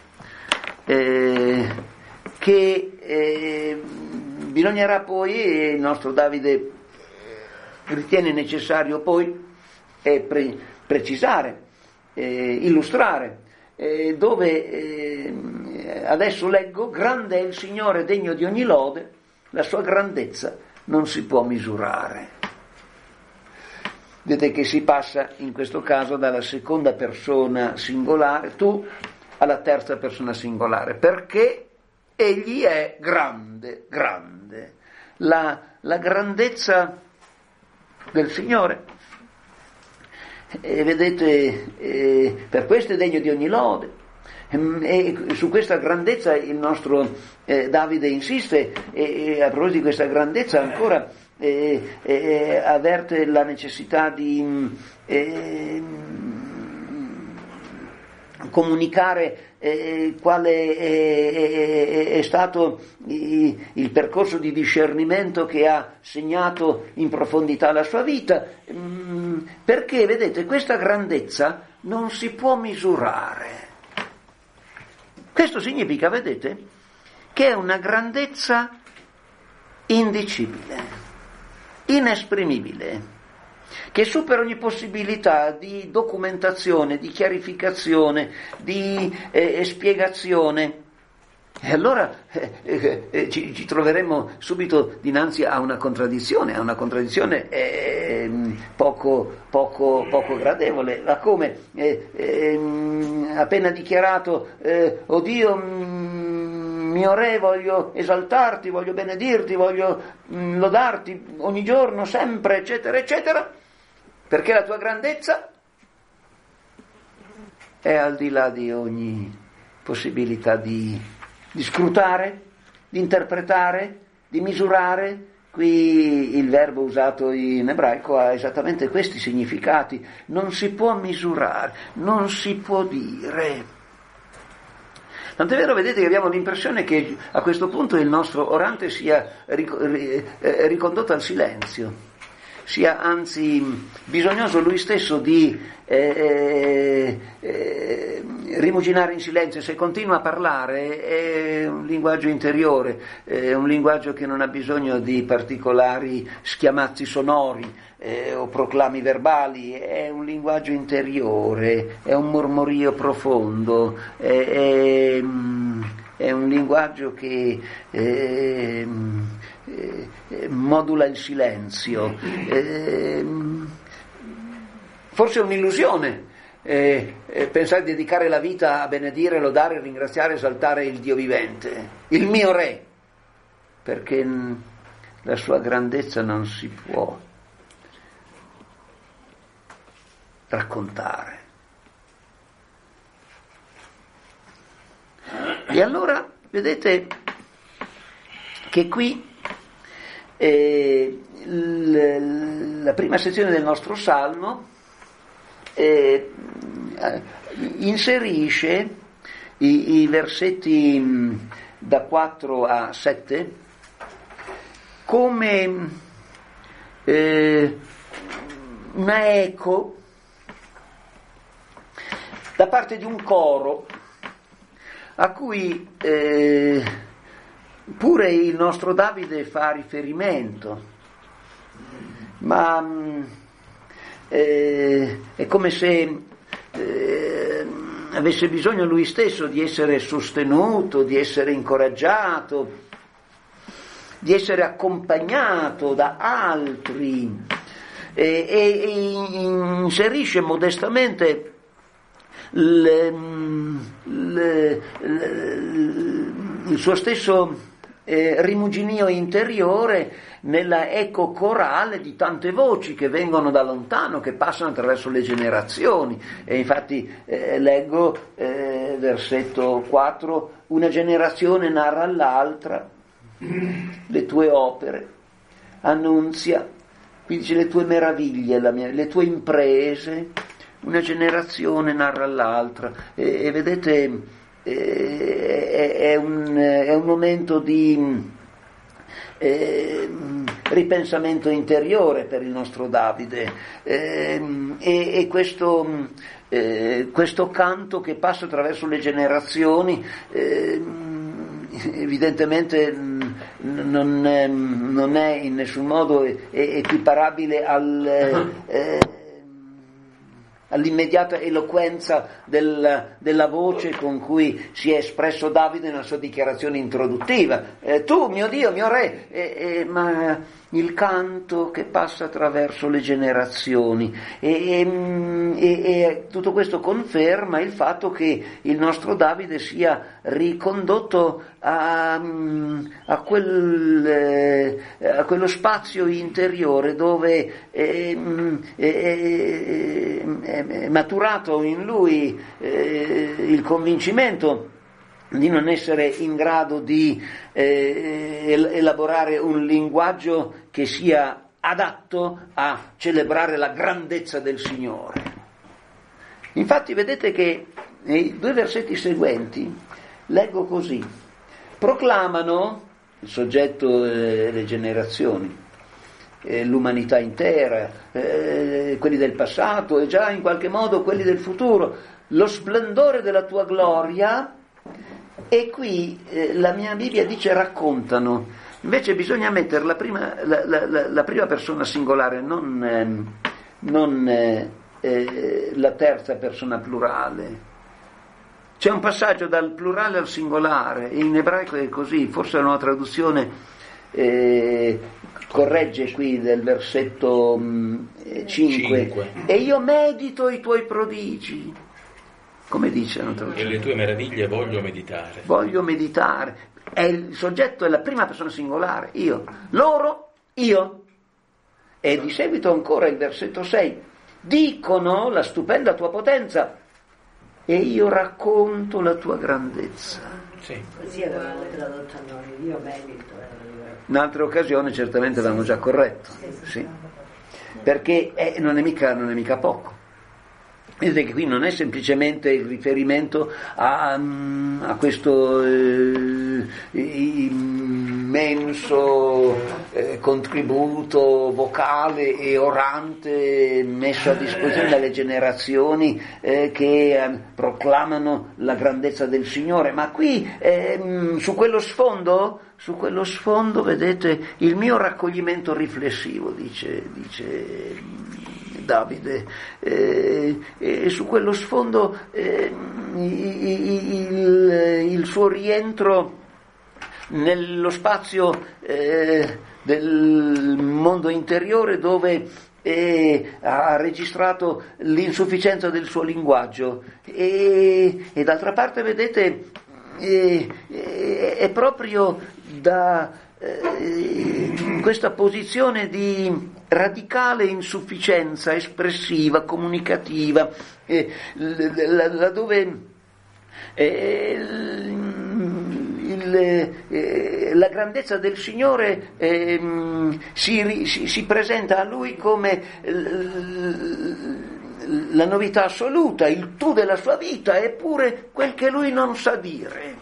[SPEAKER 2] eh, che eh, bisognerà poi, e il nostro Davide ritiene necessario poi eh, pre, precisare, eh, illustrare, eh, dove eh, adesso leggo: grande è il Signore, degno di ogni lode, la sua grandezza non si può misurare. Vedete che si passa in questo caso dalla seconda persona singolare, tu, alla terza persona singolare, perché egli è grande, grande. La, la grandezza del Signore E vedete, eh, per questo è degno di ogni lode. E su questa grandezza il nostro eh, Davide insiste, e, e a proposito di questa grandezza ancora eh, eh, avverte la necessità di eh, comunicare eh, quale è, è, è stato il percorso di discernimento che ha segnato in profondità la sua vita, perché vedete, questa grandezza non si può misurare. Questo significa, vedete, che è una grandezza indicibile, inesprimibile, che supera ogni possibilità di documentazione, di chiarificazione, di eh, spiegazione. E allora eh, eh, eh, ci, ci troveremo subito dinanzi a una contraddizione, a una contraddizione eh, poco, poco, poco gradevole. Ma come? Eh, eh, appena dichiarato, eh, oh Dio, mio Re, voglio esaltarti, voglio benedirti, voglio mh, lodarti ogni giorno, sempre, eccetera, eccetera, perché la tua grandezza è al di là di ogni possibilità di, di scrutare, di interpretare, di misurare. Qui il verbo usato in ebraico ha esattamente questi significati. Non si può misurare, non si può dire. Tant'è vero, vedete, che abbiamo l'impressione che a questo punto il nostro orante sia ricondotto al silenzio, sia anzi bisognoso lui stesso di eh, eh, rimuginare in silenzio. Se continua a parlare è un linguaggio interiore, è un linguaggio che non ha bisogno di particolari schiamazzi sonori eh, o proclami verbali, è un linguaggio interiore, è un mormorio profondo, è, è, è un linguaggio che eh, eh, modula il silenzio. Eh, forse è un'illusione eh, eh, pensare di dedicare la vita a benedire, lodare, ringraziare, esaltare il Dio vivente, il mio Re, perché la sua grandezza non si può raccontare. E allora vedete che qui eh, l- la prima sezione del nostro salmo eh, inserisce i, i versetti mh, da quattro a sette come eh, una eco da parte di un coro a cui eh, pure il nostro Davide fa riferimento, ma mh, eh, è come se eh, avesse bisogno lui stesso di essere sostenuto, di essere incoraggiato, di essere accompagnato da altri, e, e, e inserisce modestamente Le, le, le, il suo stesso eh, rimuginio interiore nella eco corale di tante voci che vengono da lontano, che passano attraverso le generazioni. E infatti eh, leggo eh, versetto quattro: una generazione narra all'altra le tue opere, annunzia, qui dice, le tue meraviglie, la mia, le tue imprese. Una generazione narra all'altra, e, e vedete eh, è, è, un, è un momento di eh, ripensamento interiore per il nostro Davide, eh, e, e questo, eh, questo canto che passa attraverso le generazioni eh, evidentemente non è, non è in nessun modo equiparabile al eh, all'immediata eloquenza del, della voce con cui si è espresso Davide nella sua dichiarazione introduttiva. Eh, tu, mio Dio, mio Re, eh, eh, ma il canto che passa attraverso le generazioni e, e, e tutto questo conferma il fatto che il nostro Davide sia ricondotto a, a, quel, eh, a quello spazio interiore dove è, è, è, è maturato in lui eh, il convincimento di non essere in grado di eh, elaborare un linguaggio che sia adatto a celebrare la grandezza del Signore. Infatti vedete che nei due versetti seguenti leggo così: proclamano il soggetto e eh, le generazioni, eh, l'umanità intera, eh, quelli del passato e già in qualche modo quelli del futuro, lo splendore della tua gloria. E qui eh, la mia Bibbia dice raccontano, invece bisogna mettere la prima, la, la, la, la prima persona singolare, non, eh, non eh, eh, la terza persona plurale. C'è un passaggio dal plurale al singolare, in ebraico è così, forse una traduzione eh, corregge qui del versetto mh, cinque. cinque, e io medito i tuoi prodigi. Come dice la traduzione?
[SPEAKER 3] E le tue meraviglie voglio meditare.
[SPEAKER 2] Voglio meditare. È il soggetto è la prima persona singolare, io. Loro, io. E di seguito ancora il versetto sei. Dicono la stupenda tua potenza e io racconto la tua grandezza.
[SPEAKER 3] Sì.
[SPEAKER 1] Così avevamo tradotto a noi, io medito.
[SPEAKER 2] In altre occasioni certamente l'hanno già corretto. Sì. Perché è, non, è mica, non è mica poco. Vedete che qui non è semplicemente il riferimento a, a questo eh, immenso eh, contributo vocale e orante messo a disposizione dalle generazioni eh, che eh, proclamano la grandezza del Signore, ma qui eh, su quello sfondo, su quello sfondo vedete il mio raccoglimento riflessivo, dice, dice Davide, eh, e su quello sfondo eh, il, il suo rientro nello spazio eh, del mondo interiore dove eh, ha registrato l'insufficienza del suo linguaggio e, e d'altra parte vedete eh, eh, è proprio da eh, questa posizione di radicale insufficienza espressiva, comunicativa, eh, laddove eh, il, eh, la grandezza del Signore eh, si, si, si presenta a Lui come la novità assoluta, il tu della sua vita, eppure quel che Lui non sa dire.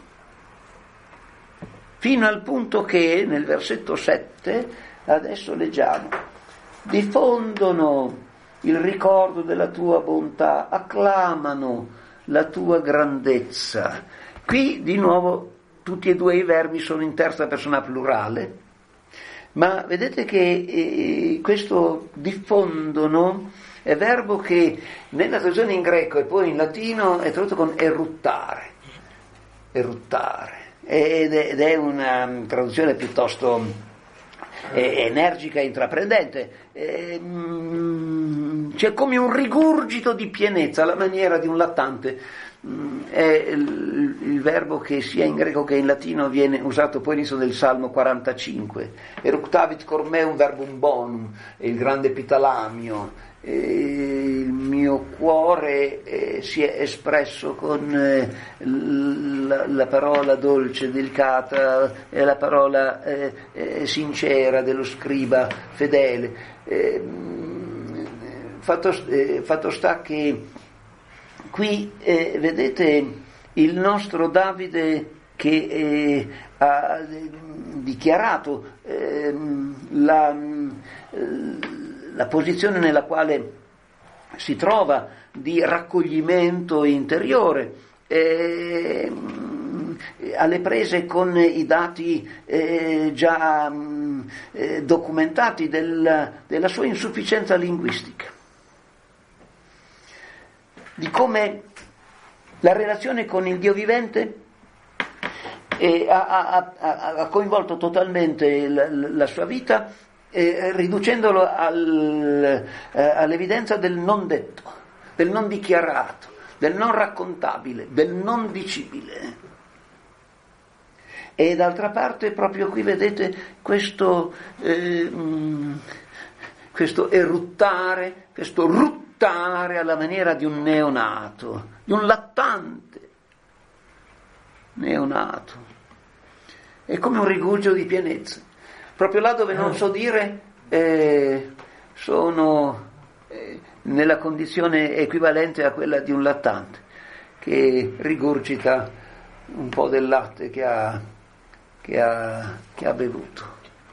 [SPEAKER 2] Fino al punto che nel versetto sette, adesso leggiamo, diffondono il ricordo della tua bontà, acclamano la tua grandezza. Qui di nuovo tutti e due i verbi sono in terza persona plurale, ma vedete che eh, questo diffondono è verbo che nella traduzione in greco e poi in latino è tradotto con eruttare, eruttare, ed è una traduzione piuttosto eh, energica e intraprendente. Eh, c'è come un rigurgito di pienezza alla maniera di un lattante. È il, il verbo che sia in greco che in latino viene usato poi all'inizio del Salmo quarantacinque. Eructavit cor meum verbum bonum, è il grande epitalamio. E il mio cuore eh, si è espresso con eh, la, la parola dolce, delicata, e la parola eh, eh, sincera dello scriba fedele. Eh, fatto, eh, fatto sta che qui eh, vedete il nostro Davide che eh, ha dichiarato eh, la, la posizione nella quale si trova di raccoglimento interiore, eh, alle prese con i dati eh, già eh, documentati del, della sua insufficienza linguistica. di come la relazione con il Dio vivente eh, ha, ha, ha, ha coinvolto totalmente la, la sua vita, eh, riducendolo al, eh, all'evidenza del non detto, del non dichiarato, del non raccontabile, del non dicibile. E d'altra parte proprio qui vedete questo, eh, questo eruttare, questo ruttare alla maniera di un neonato, di un lattante neonato. È come un rigurgito di pienezza. Proprio là dove non so dire, eh, sono eh, nella condizione equivalente a quella di un lattante che rigurgita un po' del latte che ha Che ha, che ha bevuto.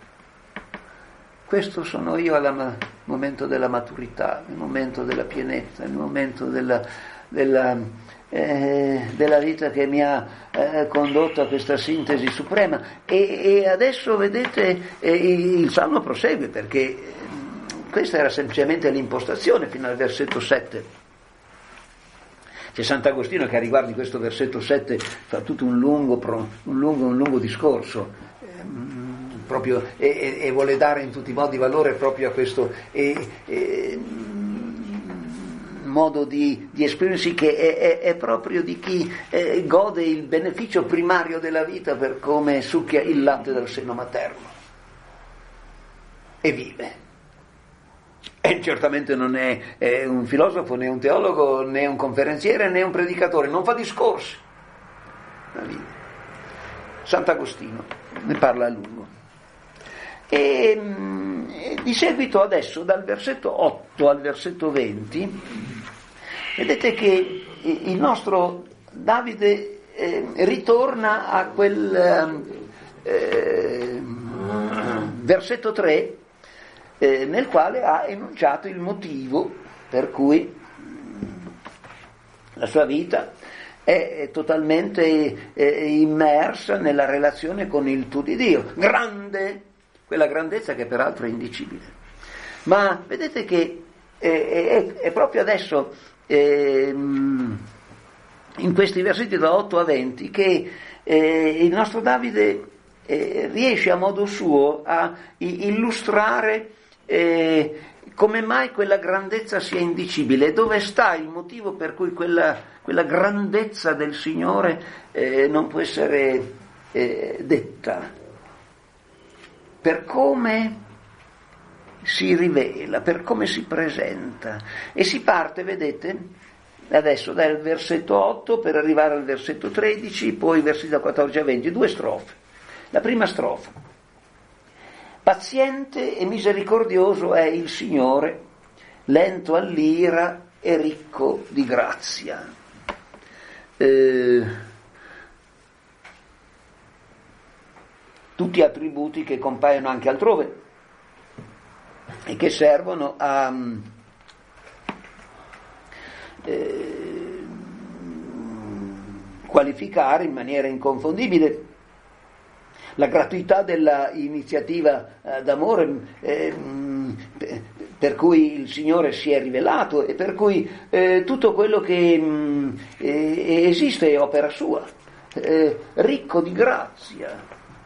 [SPEAKER 2] Questo sono io al momento della maturità, nel momento della pienezza, nel momento della, della, eh, della vita che mi ha eh, condotto a questa sintesi suprema. E, e adesso vedete eh, il Salmo prosegue, perché eh, questa era semplicemente l'impostazione fino al versetto sette. C'è Sant'Agostino che a riguardo di questo versetto sette fa tutto un lungo, un lungo, un lungo discorso ehm, proprio, e, e vuole dare in tutti i modi valore proprio a questo e, e, modo di, di esprimersi che è, è, è proprio di chi eh, gode il beneficio primario della vita per come succhia il latte dal seno materno e vive. E certamente non è, è un filosofo, né un teologo, né un conferenziere, né un predicatore, non fa discorsi. Sant'Agostino ne parla a lungo. E, e di seguito adesso, dal versetto otto al versetto venti, vedete che il nostro Davide eh, ritorna a quel eh, versetto tre, Eh, nel quale ha enunciato il motivo per cui la sua vita è, è totalmente eh, immersa nella relazione con il tu di Dio, grande, quella grandezza che peraltro è indicibile. Ma vedete che eh, è, è proprio adesso, eh, in questi versetti da otto a venti, che eh, il nostro Davide eh, riesce a modo suo a illustrare Eh, come mai quella grandezza sia indicibile, dove sta il motivo per cui quella, quella grandezza del Signore eh, non può essere eh, detta, per come si rivela, per come si presenta. E si parte, vedete, adesso dal versetto otto per arrivare al versetto tredici, poi versetti da quattordici a venti, due strofe. La prima strofa: paziente e misericordioso è il Signore, lento all'ira e ricco di grazia. Eh, tutti attributi che compaiono anche altrove e che servono a eh, qualificare in maniera inconfondibile la gratuità della iniziativa eh, d'amore eh, per cui il Signore si è rivelato e per cui eh, tutto quello che mh, eh, esiste è opera sua, eh, ricco di grazia,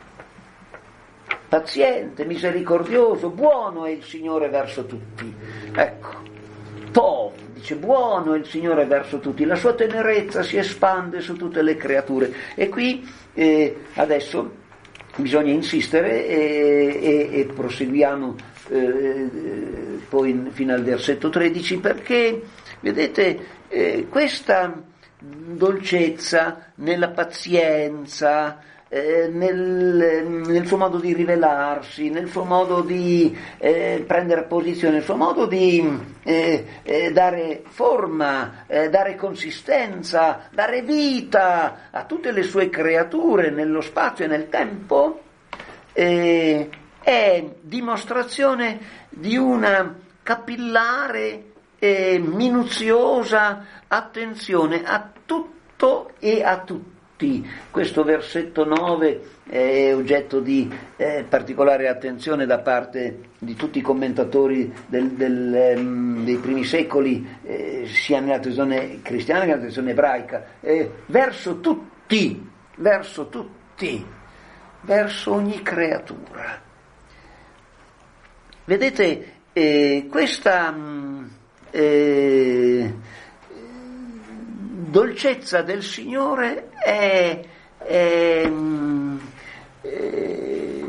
[SPEAKER 2] paziente, misericordioso, buono è il Signore verso tutti. Ecco, Tov, dice, buono è il Signore verso tutti, la sua tenerezza si espande su tutte le creature. E qui eh, adesso bisogna insistere e, e, e proseguiamo eh, poi fino al versetto tredici, perché vedete eh, questa dolcezza nella pazienza, eh, nel, nel suo modo di rivelarsi, nel suo modo di eh, prendere posizione, nel suo modo di eh, eh, dare forma, eh, dare consistenza, dare vita a tutte le sue creature nello spazio e nel tempo, eh, è dimostrazione di una capillare e minuziosa attenzione a tutto e a tutti. tutti. Questo versetto nove è oggetto di eh, particolare attenzione da parte di tutti i commentatori del, del, um, dei primi secoli, eh, sia nella tradizione cristiana che nella tradizione ebraica. Eh, verso tutti, verso tutti, verso ogni creatura. Vedete, eh, questa eh, dolcezza del Signore è, è, è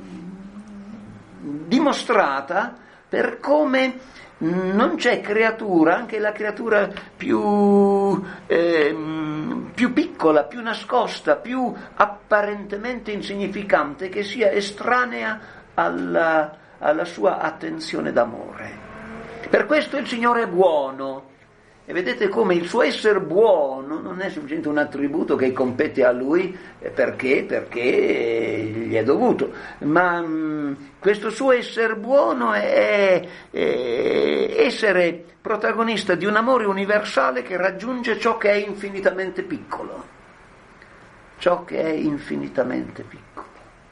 [SPEAKER 2] dimostrata per come non c'è creatura, anche la creatura più, eh, più piccola, più nascosta, più apparentemente insignificante, che sia estranea alla, alla sua attenzione d'amore. Per questo il Signore è buono. E vedete come il suo essere buono non è semplicemente un attributo che compete a lui perché, perché gli è dovuto, ma mh, questo suo essere buono è, è essere protagonista di un amore universale che raggiunge ciò che è infinitamente piccolo, ciò che è infinitamente piccolo.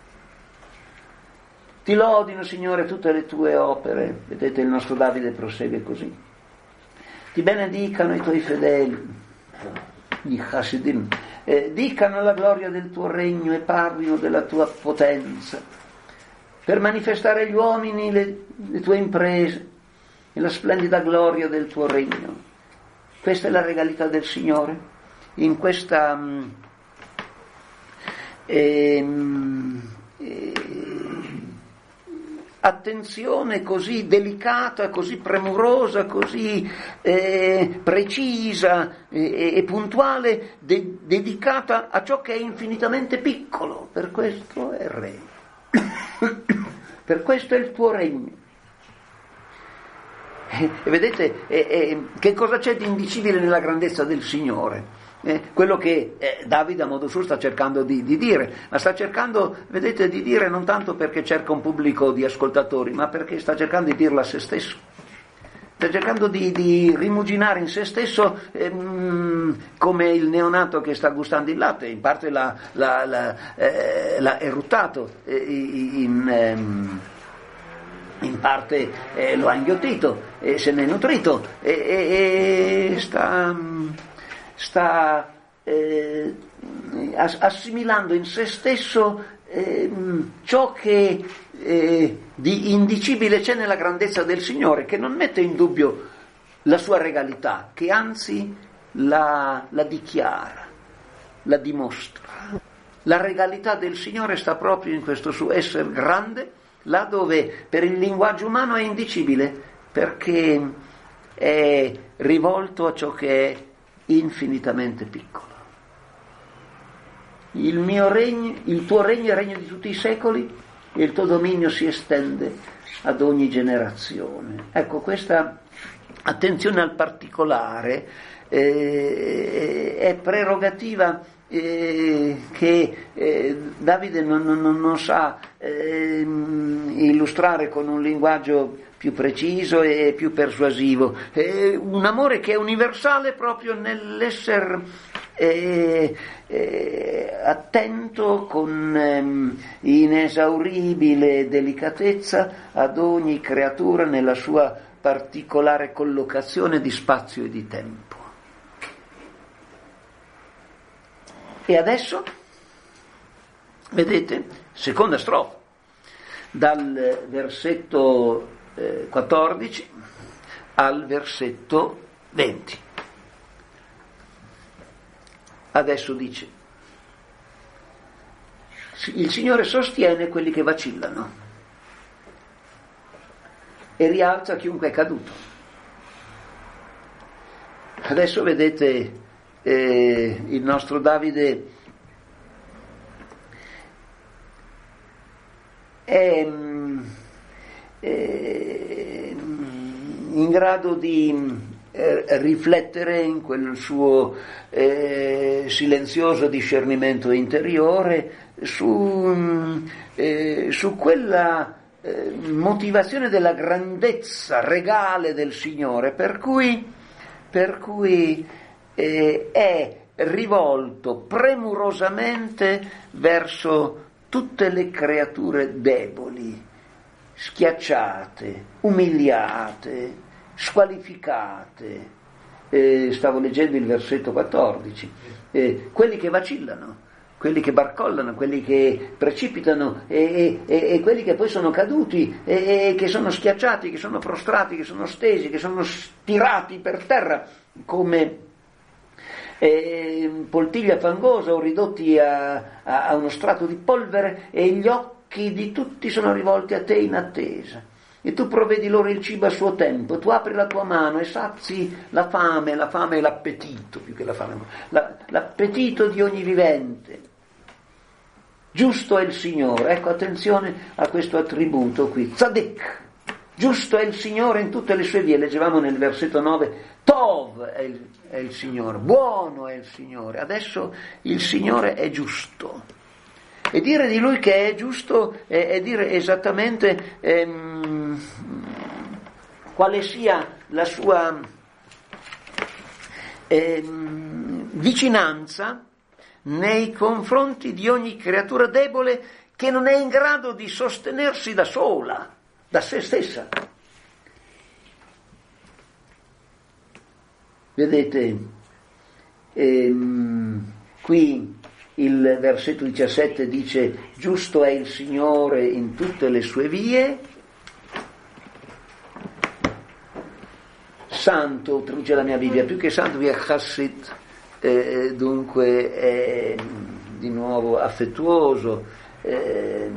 [SPEAKER 2] Ti lodino, Signore, tutte le tue opere. Vedete, il nostro Davide prosegue così. Ti benedicano i tuoi fedeli, gli Hasidim, eh, dicano la gloria del tuo regno e parlino della tua potenza, per manifestare agli uomini le, le tue imprese e la splendida gloria del tuo regno. Questa è la regalità del Signore, in questa um, ehm, eh, attenzione così delicata, così premurosa, così eh, precisa e, e puntuale, de- dedicata a ciò che è infinitamente piccolo. Per questo è il Re, per questo è il tuo regno. E, e vedete e, e, che cosa c'è di indicibile nella grandezza del Signore? Eh, quello che eh, Davide a modo suo sta cercando di, di dire, ma sta cercando, vedete, di dire non tanto perché cerca un pubblico di ascoltatori, ma perché sta cercando di dirlo a se stesso, sta cercando di, di rimuginare in se stesso ehm, come il neonato che sta gustando il latte, in parte l'ha, l'ha, l'ha, eh, l'ha eruttato, eh, in, ehm, in parte eh, lo ha inghiottito e se ne è nutrito e, e, e sta... sta eh, assimilando in se stesso eh, ciò che eh, di indicibile c'è nella grandezza del Signore, che non mette in dubbio la sua regalità, che anzi la, la dichiara, la dimostra. La regalità del Signore sta proprio in questo suo essere grande, là dove per il linguaggio umano è indicibile, perché è rivolto a ciò che è infinitamente piccolo. Il mio regno, il tuo regno è il regno di tutti i secoli e il tuo dominio si estende ad ogni generazione. Ecco, questa attenzione al particolare eh, è prerogativa eh, che eh, Davide non, non, non sa eh, illustrare con un linguaggio più preciso e più persuasivo, eh, un amore che è universale proprio nell'essere eh, eh, attento con ehm, inesauribile delicatezza ad ogni creatura nella sua particolare collocazione di spazio e di tempo. E adesso, vedete, seconda strofa, dal versetto quattordici al versetto venti. Adesso dice: il Signore sostiene quelli che vacillano e rialza chiunque è caduto. Adesso vedete eh, il nostro Davide è in grado di eh, riflettere in quel suo eh, silenzioso discernimento interiore su, eh, su quella eh, motivazione della grandezza regale del Signore, per cui, per cui eh, è rivolto premurosamente verso tutte le creature deboli, schiacciate, umiliate, squalificate. Eh, stavo leggendo il versetto quattordici, eh, quelli che vacillano, quelli che barcollano, quelli che precipitano e, e, e quelli che poi sono caduti e, e che sono schiacciati, che sono prostrati, che sono stesi, che sono stirati per terra come eh, poltiglia fangosa o ridotti a, a, a uno strato di polvere, e gli occhi di tutti sono rivolti a te in attesa. E tu provvedi loro il cibo a suo tempo, tu apri la tua mano e sazi la fame, la fame e l'appetito, più che la fame, la, l'appetito di ogni vivente. Giusto è il Signore, ecco, attenzione a questo attributo qui, Tzadik, giusto è il Signore in tutte le sue vie, leggevamo nel versetto nove, Tov è il, è il Signore, buono è il Signore, adesso il Signore è giusto. E dire di Lui che è giusto è, è dire esattamente ehm, quale sia la sua ehm, vicinanza nei confronti di ogni creatura debole che non è in grado di sostenersi da sola, da se stessa. Vedete, ehm, qui il versetto diciassette dice: giusto è il Signore in tutte le sue vie, santo, traduce la mia Bibbia, più che santo via chassid, eh, dunque è di nuovo affettuoso, eh,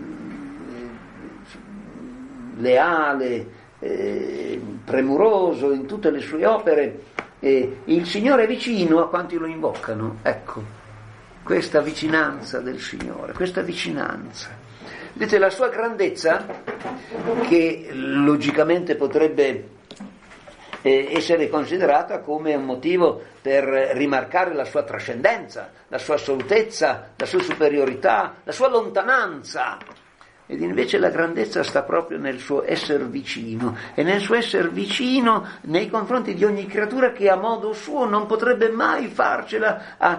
[SPEAKER 2] leale, eh, premuroso in tutte le sue opere. Eh, il Signore è vicino a quanti lo invocano, ecco. Questa vicinanza del Signore, questa vicinanza. Vedete, la sua grandezza, che logicamente potrebbe eh, essere considerata come un motivo per rimarcare la sua trascendenza, la sua assolutezza, la sua superiorità, la sua lontananza. Ed invece la grandezza sta proprio nel suo essere vicino, e nel suo essere vicino nei confronti di ogni creatura che a modo suo non potrebbe mai farcela a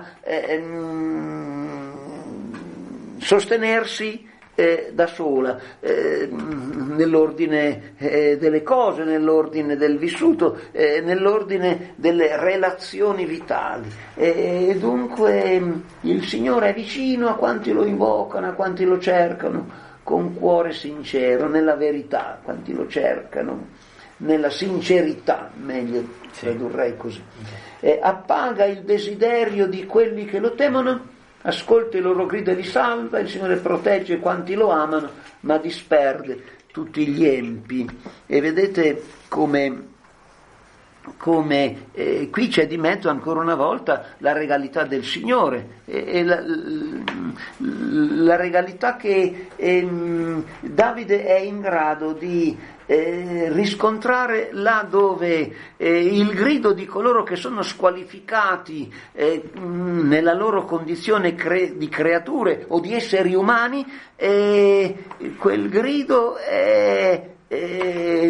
[SPEAKER 2] ehm, sostenersi eh, da sola, eh, nell'ordine eh, delle cose, nell'ordine del vissuto, eh, nell'ordine delle relazioni vitali. E dunque il Signore è vicino a quanti lo invocano, a quanti lo cercano con cuore sincero, nella verità, quanti lo cercano, nella sincerità, meglio tradurrei così. E appaga il desiderio di quelli che lo temono, ascolta i loro grida e li salva, il Signore protegge quanti lo amano, ma disperde tutti gli empi. E vedete come, come eh, qui c'è di mezzo ancora una volta la regalità del Signore, e, e la, la regalità che ehm, Davide è in grado di eh, riscontrare là dove eh, il grido di coloro che sono squalificati eh, nella loro condizione cre- di creature o di esseri umani, eh, quel grido è, è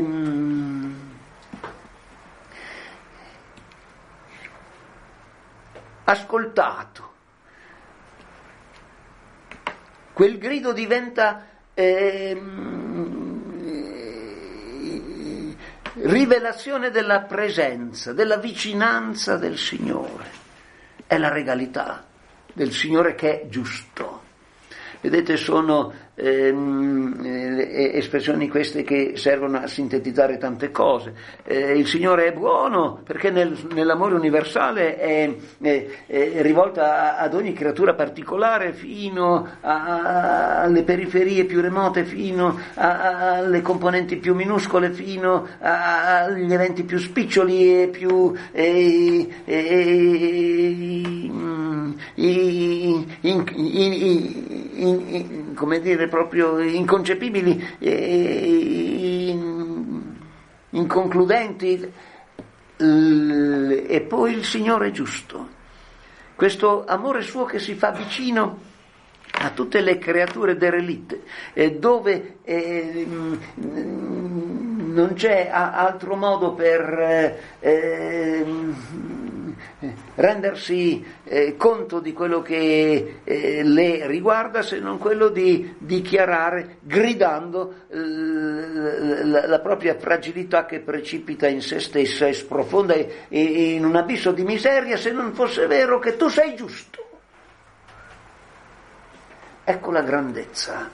[SPEAKER 2] ascoltato. Quel grido diventa eh, rivelazione della presenza, della vicinanza del Signore. È la regalità del Signore che è giusto. Vedete, sono ehm, eh, espressioni queste che servono a sintetizzare tante cose. Eh, il Signore è buono perché nel, nell'amore universale è, è, è rivolta ad ogni creatura particolare, fino a, a, alle periferie più remote, fino a, a, alle componenti più minuscole, fino a, agli eventi più spiccioli e più eh, eh, in, in, in, in, in, come dire, proprio inconcepibili, eh, in, inconcludenti, e poi il Signore è giusto. Questo amore suo che si fa vicino a tutte le creature derelitte, eh, dove eh, non c'è altro modo per eh, rendersi eh, conto di quello che eh, le riguarda, se non quello di dichiarare, gridando, eh, la, la propria fragilità che precipita in se stessa e sprofonda in un abisso di miseria, se non fosse vero che tu sei giusto. Ecco la grandezza.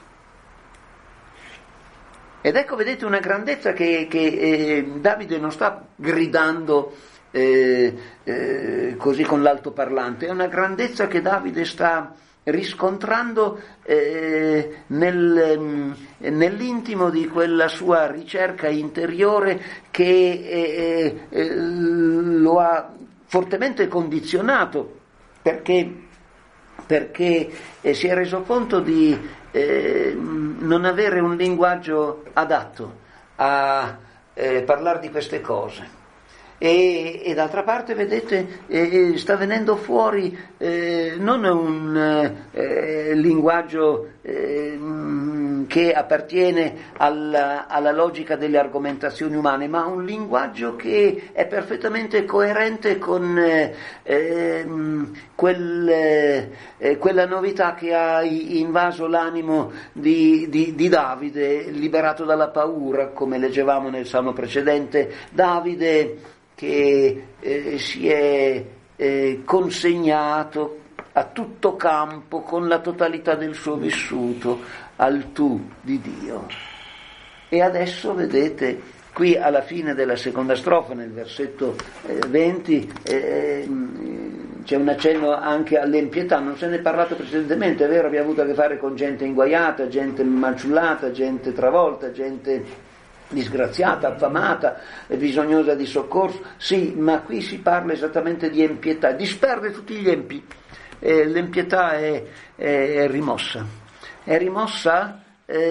[SPEAKER 2] Ed ecco, vedete, una grandezza che, che eh, Davide non sta gridando eh, eh, così con l'altoparlante, è una grandezza che Davide sta riscontrando eh, nel, nell'intimo di quella sua ricerca interiore che eh, eh, lo ha fortemente condizionato, perché, perché eh, si è reso conto di eh, non avere un linguaggio adatto a eh, parlare di queste cose. E, e d'altra parte, vedete, eh, sta venendo fuori eh, non un eh, linguaggio eh, che appartiene alla, alla logica delle argomentazioni umane, ma un linguaggio che è perfettamente coerente con eh, eh, quel, eh, quella novità che ha invaso l'animo di, di, di Davide, liberato dalla paura, come leggevamo nel Salmo precedente. Davide che eh, si è eh, consegnato a tutto campo, con la totalità del suo vissuto, al tu di Dio. E adesso, vedete, qui alla fine della seconda strofa, nel versetto eh, venti, eh, c'è un accenno anche all'empietà. Non se ne è parlato precedentemente, è vero, abbiamo avuto a che fare con gente inguaiata, gente manciullata, gente travolta, gente disgraziata, affamata, bisognosa di soccorso, sì, ma qui si parla esattamente di empietà, disperde tutti gli empi. Eh, l'empietà è, è, è rimossa, è rimossa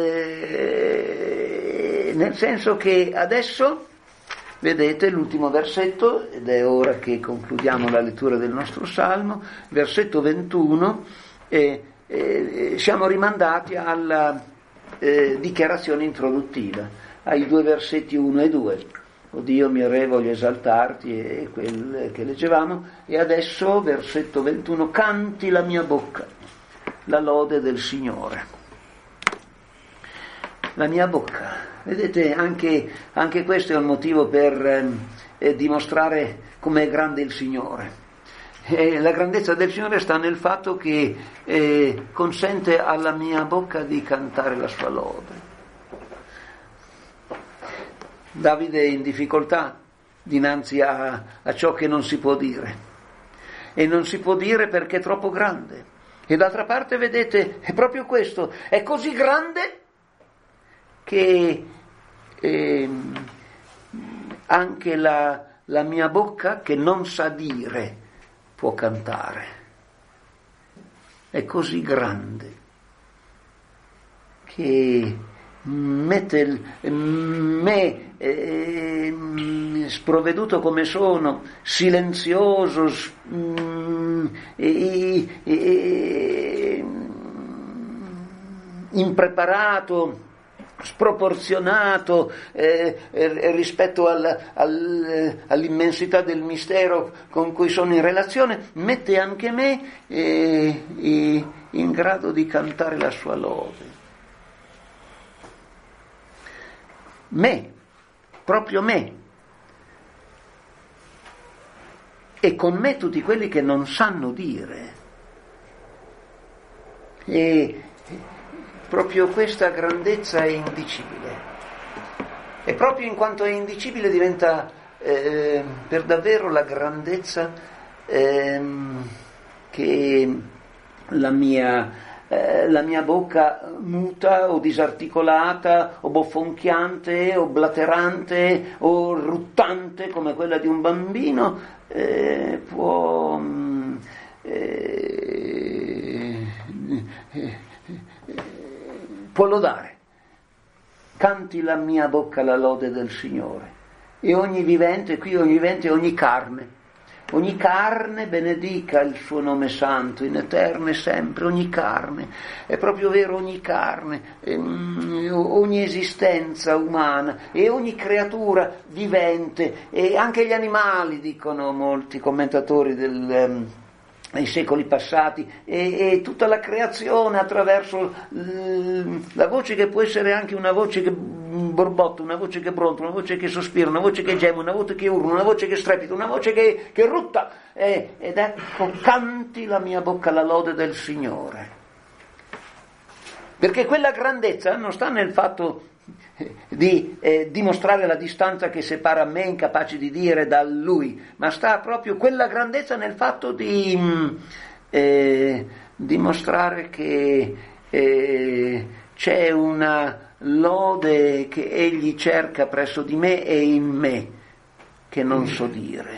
[SPEAKER 2] eh, nel senso che adesso, vedete l'ultimo versetto, ed è ora che concludiamo la lettura del nostro Salmo, versetto ventuno, eh, eh, siamo rimandati alla eh, dichiarazione introduttiva, ai due versetti uno e due. O Dio mio re, voglio esaltarti, e quel che leggevamo. E adesso, versetto ventuno, canti la mia bocca la lode del Signore. La mia bocca, vedete, anche, anche questo è un motivo per eh, dimostrare com'è grande il Signore. E la grandezza del Signore sta nel fatto che eh, consente alla mia bocca di cantare la sua lode. Davide è in difficoltà dinanzi a, a ciò che non si può dire, e non si può dire perché è troppo grande. E d'altra parte, vedete, è proprio questo, è così grande che eh, anche la, la mia bocca, che non sa dire, può cantare. È così grande che mette me, eh, sprovveduto come sono, silenzioso, mm, e, e, impreparato, sproporzionato eh, rispetto al, al, all'immensità del mistero con cui sono in relazione, mette anche me eh, in grado di cantare la sua lode. Me, proprio me, e con me tutti quelli che non sanno dire. E proprio questa grandezza è indicibile, e proprio in quanto è indicibile diventa eh, per davvero la grandezza eh, che la mia la mia bocca muta o disarticolata o bofonchiante o blaterante o ruttante come quella di un bambino eh, può eh, può lodare. Canti la mia bocca la lode del Signore. E ogni vivente, qui ogni vivente è ogni carne, ogni carne benedica il suo nome santo, in eterno e sempre, ogni carne, è proprio vero, ogni carne, ehm, ogni esistenza umana e ogni creatura vivente, e anche gli animali, dicono molti commentatori del... Ehm, nei secoli passati, e, e tutta la creazione attraverso l, la voce che può essere anche una voce che borbotta, una voce che brontola, una voce che sospira, una voce che geme, una voce che urla, una voce che strepita, una voce che, che rutta, eh, ed ecco, canti la mia bocca la lode del Signore. Perché quella grandezza non sta nel fatto di eh, dimostrare la distanza che separa me incapace di dire da Lui, ma sta proprio quella grandezza nel fatto di eh, dimostrare che eh, c'è una lode che Egli cerca presso di me e in me che non so dire.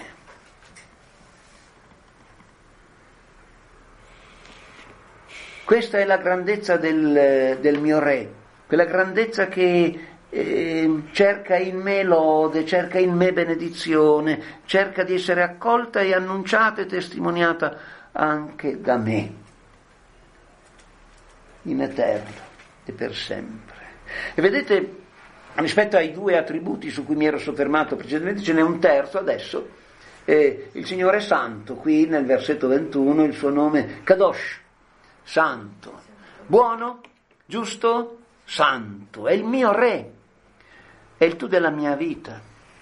[SPEAKER 2] Questa è la grandezza del, del mio Re, quella grandezza che eh, cerca in me lode, cerca in me benedizione, cerca di essere accolta e annunciata e testimoniata anche da me, in eterno e per sempre. E vedete, rispetto ai due attributi su cui mi ero soffermato precedentemente, ce n'è un terzo adesso. Eh, il Signore è santo, qui nel versetto ventuno il suo nome Kadosh, santo, buono, giusto, santo, è il mio Re, è il tu della mia vita,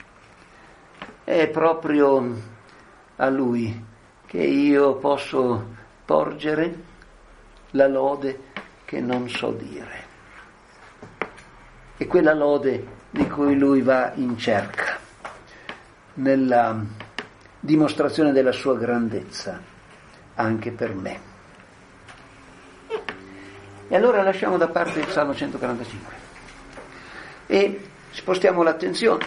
[SPEAKER 2] è proprio a Lui che io posso porgere la lode che non so dire, e quella lode di cui Lui va in cerca nella dimostrazione della sua grandezza anche per me. E allora lasciamo da parte il Salmo centoquarantacinque e spostiamo l'attenzione.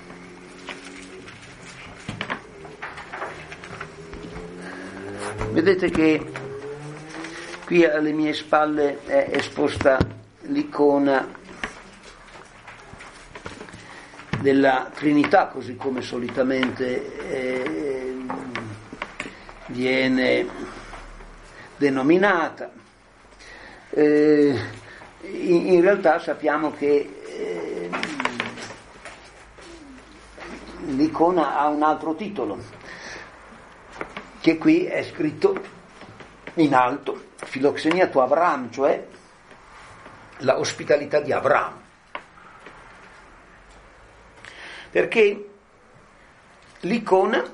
[SPEAKER 2] Vedete che qui alle mie spalle è esposta l'icona della Trinità, così come solitamente eh, viene denominata. Eh, in, in realtà sappiamo che eh, l'icona ha un altro titolo, che qui è scritto in alto, Filoxenia tu Avram, cioè la ospitalità di Abramo. Perché l'icona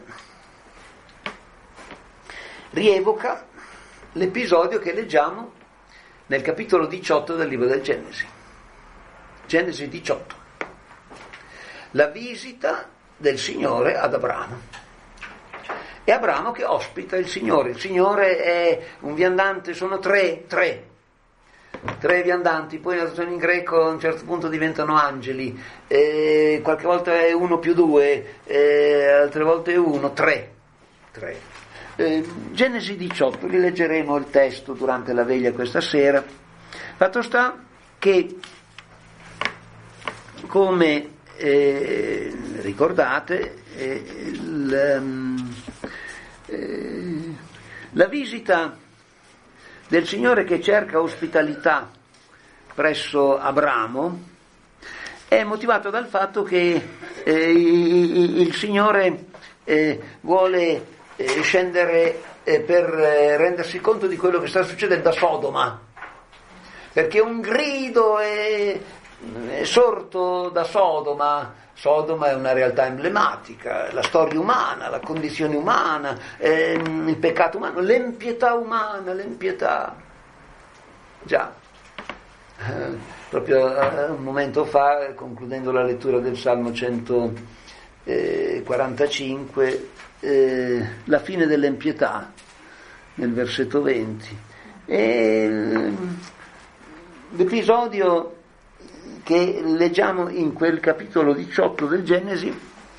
[SPEAKER 2] rievoca l'episodio che leggiamo nel capitolo diciotto del libro del Genesi. Genesi diciotto. La visita del Signore ad Abramo. È Abramo che ospita il Signore. Il Signore è un viandante, sono tre, tre. Tre viandanti, poi in greco a un certo punto diventano angeli, eh, qualche volta è uno più due, eh, altre volte è uno, tre. tre. Eh, Genesi diciotto, vi leggeremo il testo durante la veglia questa sera. Fatto sta che, come eh, ricordate, eh, l, eh, la visita del Signore che cerca ospitalità presso Abramo è motivato dal fatto che eh, il Signore eh, vuole eh, scendere eh, per eh, rendersi conto di quello che sta succedendo a Sodoma, perché un grido è, è sorto da Sodoma. Sodoma è una realtà emblematica, la storia umana, la condizione umana, ehm, il peccato umano, l'empietà umana, l'empietà. Già, eh, proprio eh, un momento fa, concludendo la lettura del Salmo centoquarantacinque, eh, la fine dell'empietà, nel versetto venti. E l'episodio che leggiamo in quel capitolo diciotto del Genesi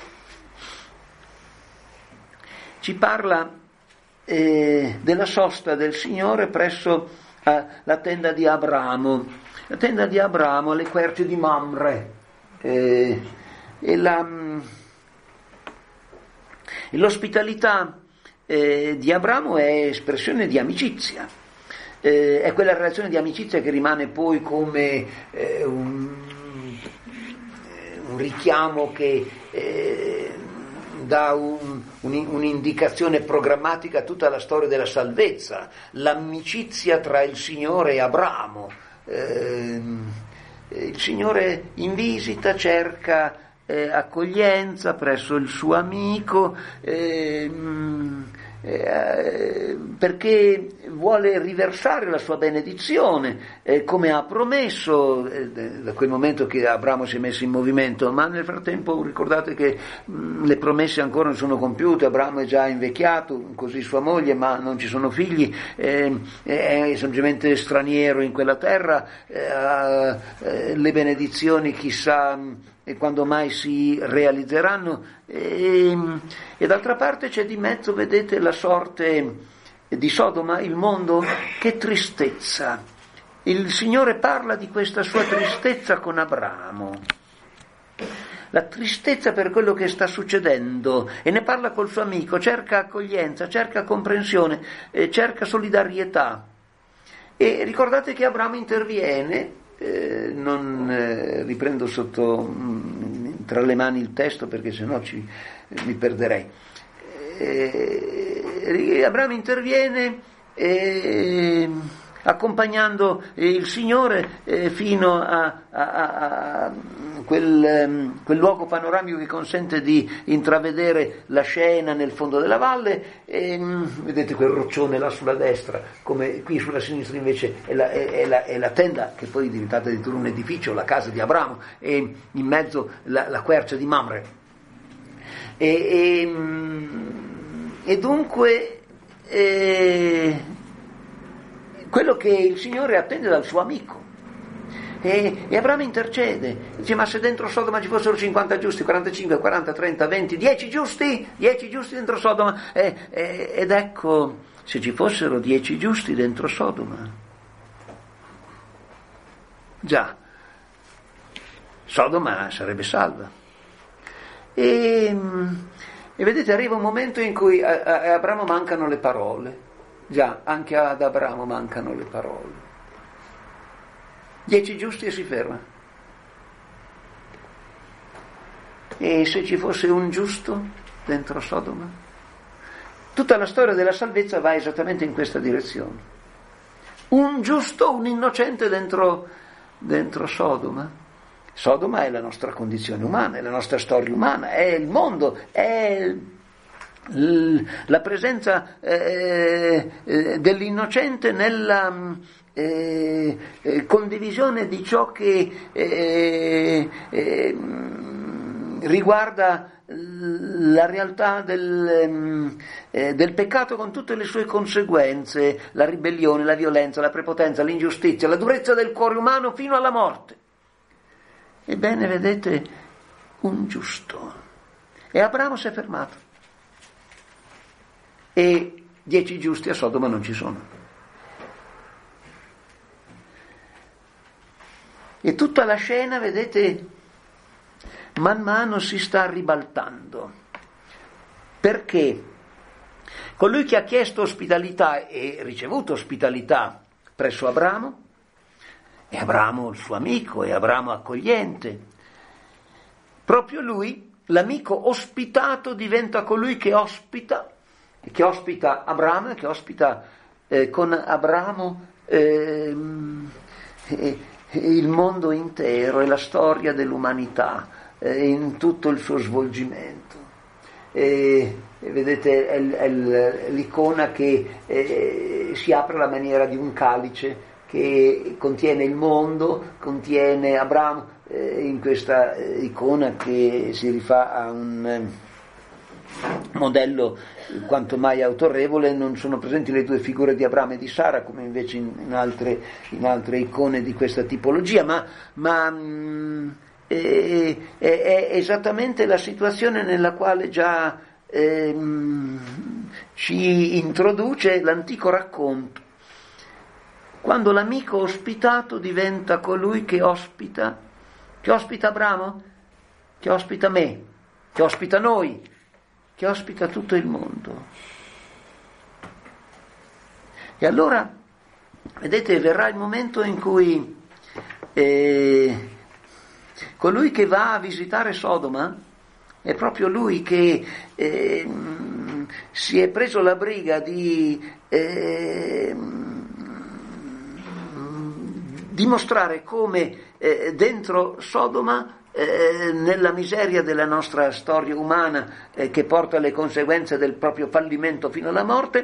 [SPEAKER 2] ci parla eh, della sosta del Signore presso eh, la tenda di Abramo, la tenda di Abramo alle querce di Mamre, eh, e la, e l'ospitalità eh, di Abramo è espressione di amicizia, eh, è quella relazione di amicizia che rimane poi come eh, un, un richiamo che eh, dà un, un, un'indicazione programmatica a tutta la storia della salvezza, l'amicizia tra il Signore e Abramo. Eh, il Signore in visita cerca eh, accoglienza presso il suo amico, eh, eh, perché vuole riversare la sua benedizione, eh, come ha promesso eh, da quel momento che Abramo si è messo in movimento. Ma nel frattempo ricordate che mh, le promesse ancora non sono compiute, Abramo è già invecchiato, così sua moglie, ma non ci sono figli, eh, è semplicemente straniero in quella terra, eh, eh, le benedizioni chissà e quando mai si realizzeranno, e, e d'altra parte c'è di mezzo, vedete, la sorte di Sodoma, il mondo. Che tristezza! Il Signore parla di questa sua tristezza con Abramo, la tristezza per quello che sta succedendo, e ne parla col suo amico, cerca accoglienza, cerca comprensione, eh, cerca solidarietà. E ricordate che Abramo interviene. Eh, non eh, riprendo sotto mh, tra le mani il testo perché sennò ci, eh, mi perderei. Eh, Abramo interviene eh, accompagnando il Signore eh, fino a, a, a, a quel, um, quel luogo panoramico che consente di intravedere la scena nel fondo della valle, e, um, vedete quel roccione là sulla destra, come qui sulla sinistra invece è la, è, è la, è la tenda che poi è diventata addirittura un edificio, la casa di Abramo, e in mezzo la, la quercia di Mamre. E, e, um, e dunque eh, quello che il Signore attende dal suo amico. E, e Abramo intercede, dice: ma se dentro Sodoma ci fossero cinquanta giusti, quarantacinque, quaranta, trenta, venti, dieci giusti, dieci giusti dentro Sodoma, e, e, ed ecco, se ci fossero dieci giusti dentro Sodoma, già, Sodoma sarebbe salva. E, e vedete, arriva un momento in cui a, a Abramo mancano le parole, già, anche ad Abramo mancano le parole. Dieci giusti e si ferma. E se ci fosse un giusto dentro Sodoma? Tutta la storia della salvezza va esattamente in questa direzione. Un giusto, un innocente dentro, dentro Sodoma. Sodoma è la nostra condizione umana, è la nostra storia umana, è il mondo, è la presenza eh, eh, dell'innocente nella eh, eh, condivisione di ciò che eh, eh, riguarda la realtà del, eh, del peccato con tutte le sue conseguenze, la ribellione, la violenza, la prepotenza, l'ingiustizia, la durezza del cuore umano fino alla morte. Ebbene, vedete, un giusto. E Abramo si è fermato. E dieci giusti a Sodoma non ci sono. E tutta la scena, vedete, man mano si sta ribaltando. Perché colui che ha chiesto ospitalità e ricevuto ospitalità presso Abramo, è Abramo il suo amico, è Abramo accogliente. Proprio lui, l'amico ospitato, diventa colui che ospita, che ospita Abramo, che ospita eh, con Abramo eh, eh, il mondo intero e la storia dell'umanità eh, in tutto il suo svolgimento. E, e vedete, è, è l'icona che eh, si apre alla maniera di un calice che contiene il mondo, contiene Abramo, eh, in questa eh, icona che si rifà a un eh, modello quanto mai autorevole. Non sono presenti le due figure di Abramo e di Sara come invece in, in, altre, in altre icone di questa tipologia, ma, ma mh, è, è, è esattamente la situazione nella quale già eh, mh, ci introduce l'antico racconto, quando l'amico ospitato diventa colui che ospita, che ospita Abramo, che ospita me, che ospita noi, che ospita tutto il mondo. E allora, vedete, verrà il momento in cui eh, colui che va a visitare Sodoma è proprio lui che eh, si è preso la briga di eh, dimostrare come eh, dentro Sodoma, eh, nella miseria della nostra storia umana eh, che porta alle conseguenze del proprio fallimento fino alla morte,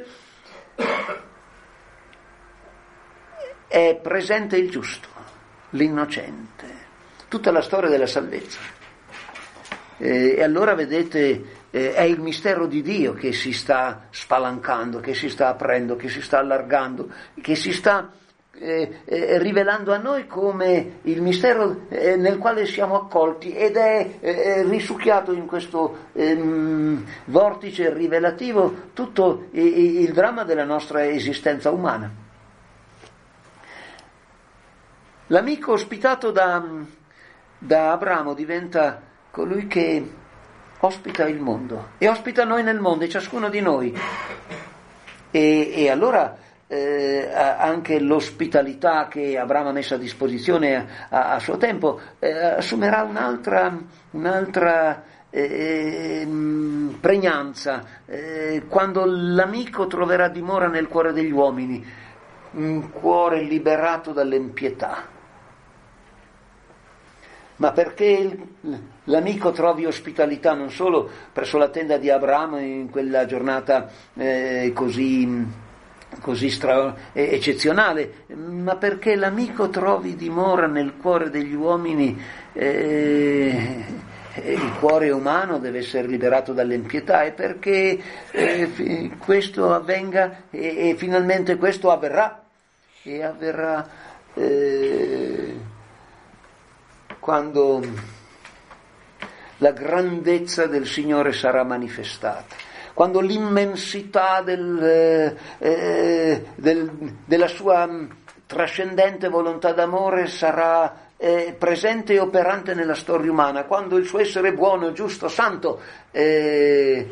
[SPEAKER 2] è presente il giusto, l'innocente, tutta la storia della salvezza. Eh, e allora vedete, eh, è il mistero di Dio che si sta spalancando, che si sta aprendo, che si sta allargando, che si sta eh, eh, rivelando a noi come il mistero eh, nel quale siamo accolti, ed è eh, risucchiato in questo ehm, vortice rivelativo tutto il, il dramma della nostra esistenza umana. L'amico ospitato da, da Abramo diventa colui che ospita il mondo e ospita noi nel mondo, e ciascuno di noi, e, e allora eh, anche l'ospitalità che Abramo ha messo a disposizione a, a suo tempo eh, assumerà un'altra, un'altra eh, pregnanza eh, quando l'amico troverà dimora nel cuore degli uomini, un cuore liberato dall'impietà. Ma perché l'amico trovi ospitalità non solo presso la tenda di Abramo in quella giornata eh, così, così stra- eccezionale, ma perché l'amico trovi dimora nel cuore degli uomini. Eh, il cuore umano deve essere liberato dall'impietà, e perché eh, questo avvenga, e, e finalmente questo avverrà, e avverrà eh, quando la grandezza del Signore sarà manifestata, quando l'immensità del, eh, del, della sua trascendente volontà d'amore sarà eh, presente e operante nella storia umana, quando il suo essere buono, giusto, santo eh,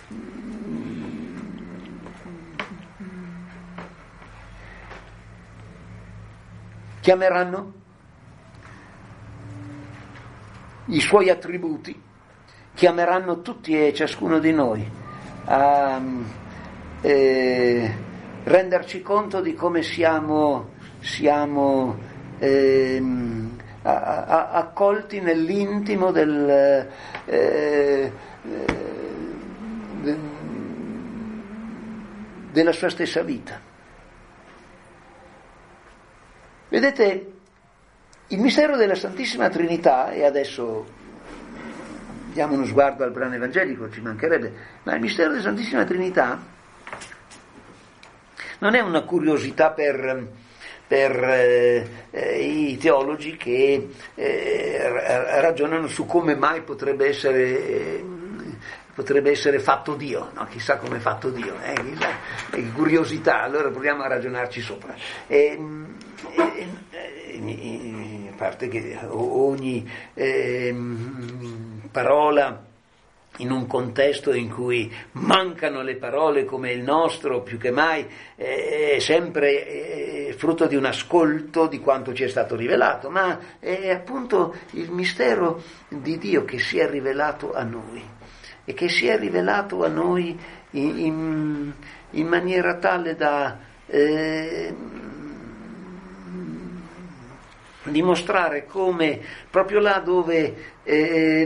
[SPEAKER 2] chiameranno i suoi attributi, chiameranno tutti e ciascuno di noi a eh, renderci conto di come siamo, siamo eh, a, a, accolti nell'intimo del, eh, de, della sua stessa vita. Vedete, il mistero della Santissima Trinità, e adesso diamo uno sguardo al brano evangelico, ci mancherebbe, ma il mistero della Santissima Trinità non è una curiosità per, per eh, eh, i teologi che eh, ragionano su come mai potrebbe essere, eh, potrebbe essere fatto Dio, no? Chissà come è fatto Dio, eh? Chissà, eh, curiosità, allora proviamo a ragionarci sopra. E, e, e, a parte che ogni eh, parola in un contesto in cui mancano le parole come il nostro più che mai è sempre frutto di un ascolto di quanto ci è stato rivelato, ma è appunto il mistero di Dio che si è rivelato a noi, e che si è rivelato a noi in, in, in maniera tale da eh, dimostrare come proprio là dove eh,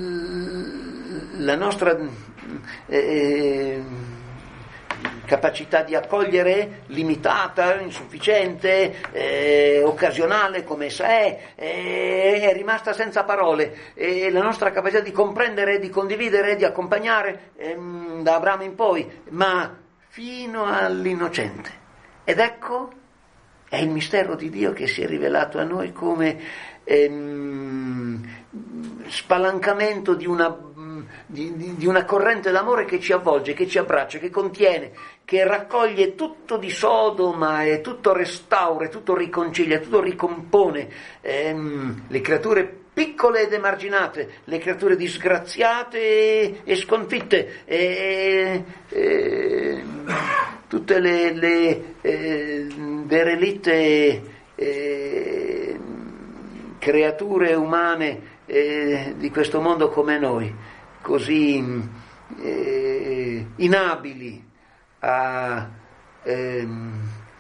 [SPEAKER 2] la nostra eh, capacità di accogliere, limitata, insufficiente, eh, occasionale come essa è, eh, è rimasta senza parole, e la nostra capacità di comprendere, di condividere, di accompagnare ehm, da Abramo in poi, ma fino all'innocente. Ed ecco, è il mistero di Dio che si è rivelato a noi come ehm, spalancamento di una, di, di, di una corrente d'amore che ci avvolge, che ci abbraccia, che contiene, che raccoglie tutto di Sodoma e tutto restaura, tutto riconcilia, tutto ricompone ehm, le creature piccole ed emarginate, le creature disgraziate e, e sconfitte, e, e, tutte le, le eh, derelitte eh, creature umane eh, di questo mondo come noi, così eh, inabili a ehm,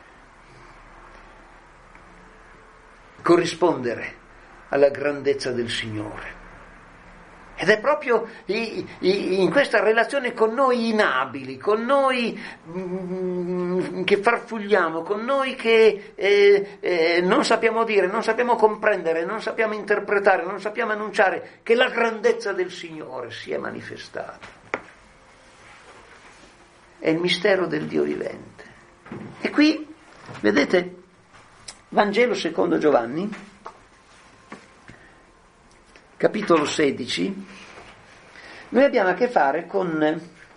[SPEAKER 2] corrispondere alla grandezza del Signore. Ed è proprio in questa relazione con noi inabili, con noi mm, che farfugliamo, con noi che eh, eh, non sappiamo dire, non sappiamo comprendere, non sappiamo interpretare, non sappiamo annunciare, che la grandezza del Signore si è manifestata. È il mistero del Dio vivente. E qui, vedete, Vangelo secondo Giovanni, capitolo sedici, noi abbiamo a che fare con,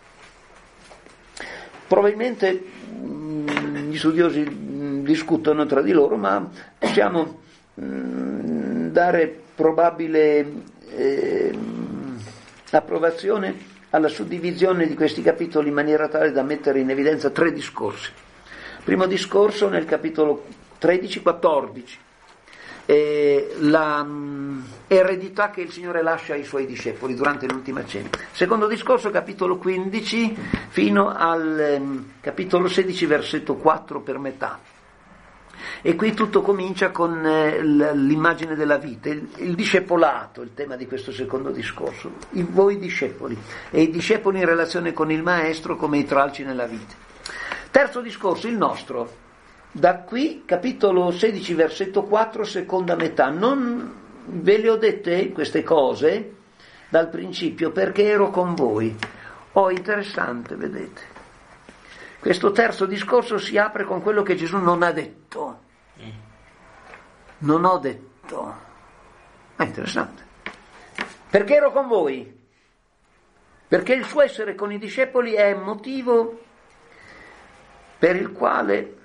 [SPEAKER 2] probabilmente mh, gli studiosi mh, discutono tra di loro, ma possiamo mh, dare probabile eh, approvazione alla suddivisione di questi capitoli in maniera tale da mettere in evidenza tre discorsi. Primo discorso nel capitolo tredici quattordici. Eh, la mh, eredità che il Signore lascia ai Suoi discepoli durante l'ultima cena. Secondo discorso, capitolo quindici fino al mh, capitolo sedici, versetto quattro per metà. E qui tutto comincia con eh, l'immagine della vita, il, il discepolato, il tema di questo secondo discorso, i voi discepoli, e i discepoli in relazione con il Maestro come i tralci nella vita. Terzo discorso, il nostro. Da qui, capitolo sedici, versetto quattro, seconda metà. Non ve le ho dette queste cose dal principio perché ero con voi. Oh, interessante, vedete. Questo terzo discorso si apre con quello che Gesù non ha detto. Non ho detto. È interessante. Perché ero con voi? Perché il suo essere con i discepoli è motivo per il quale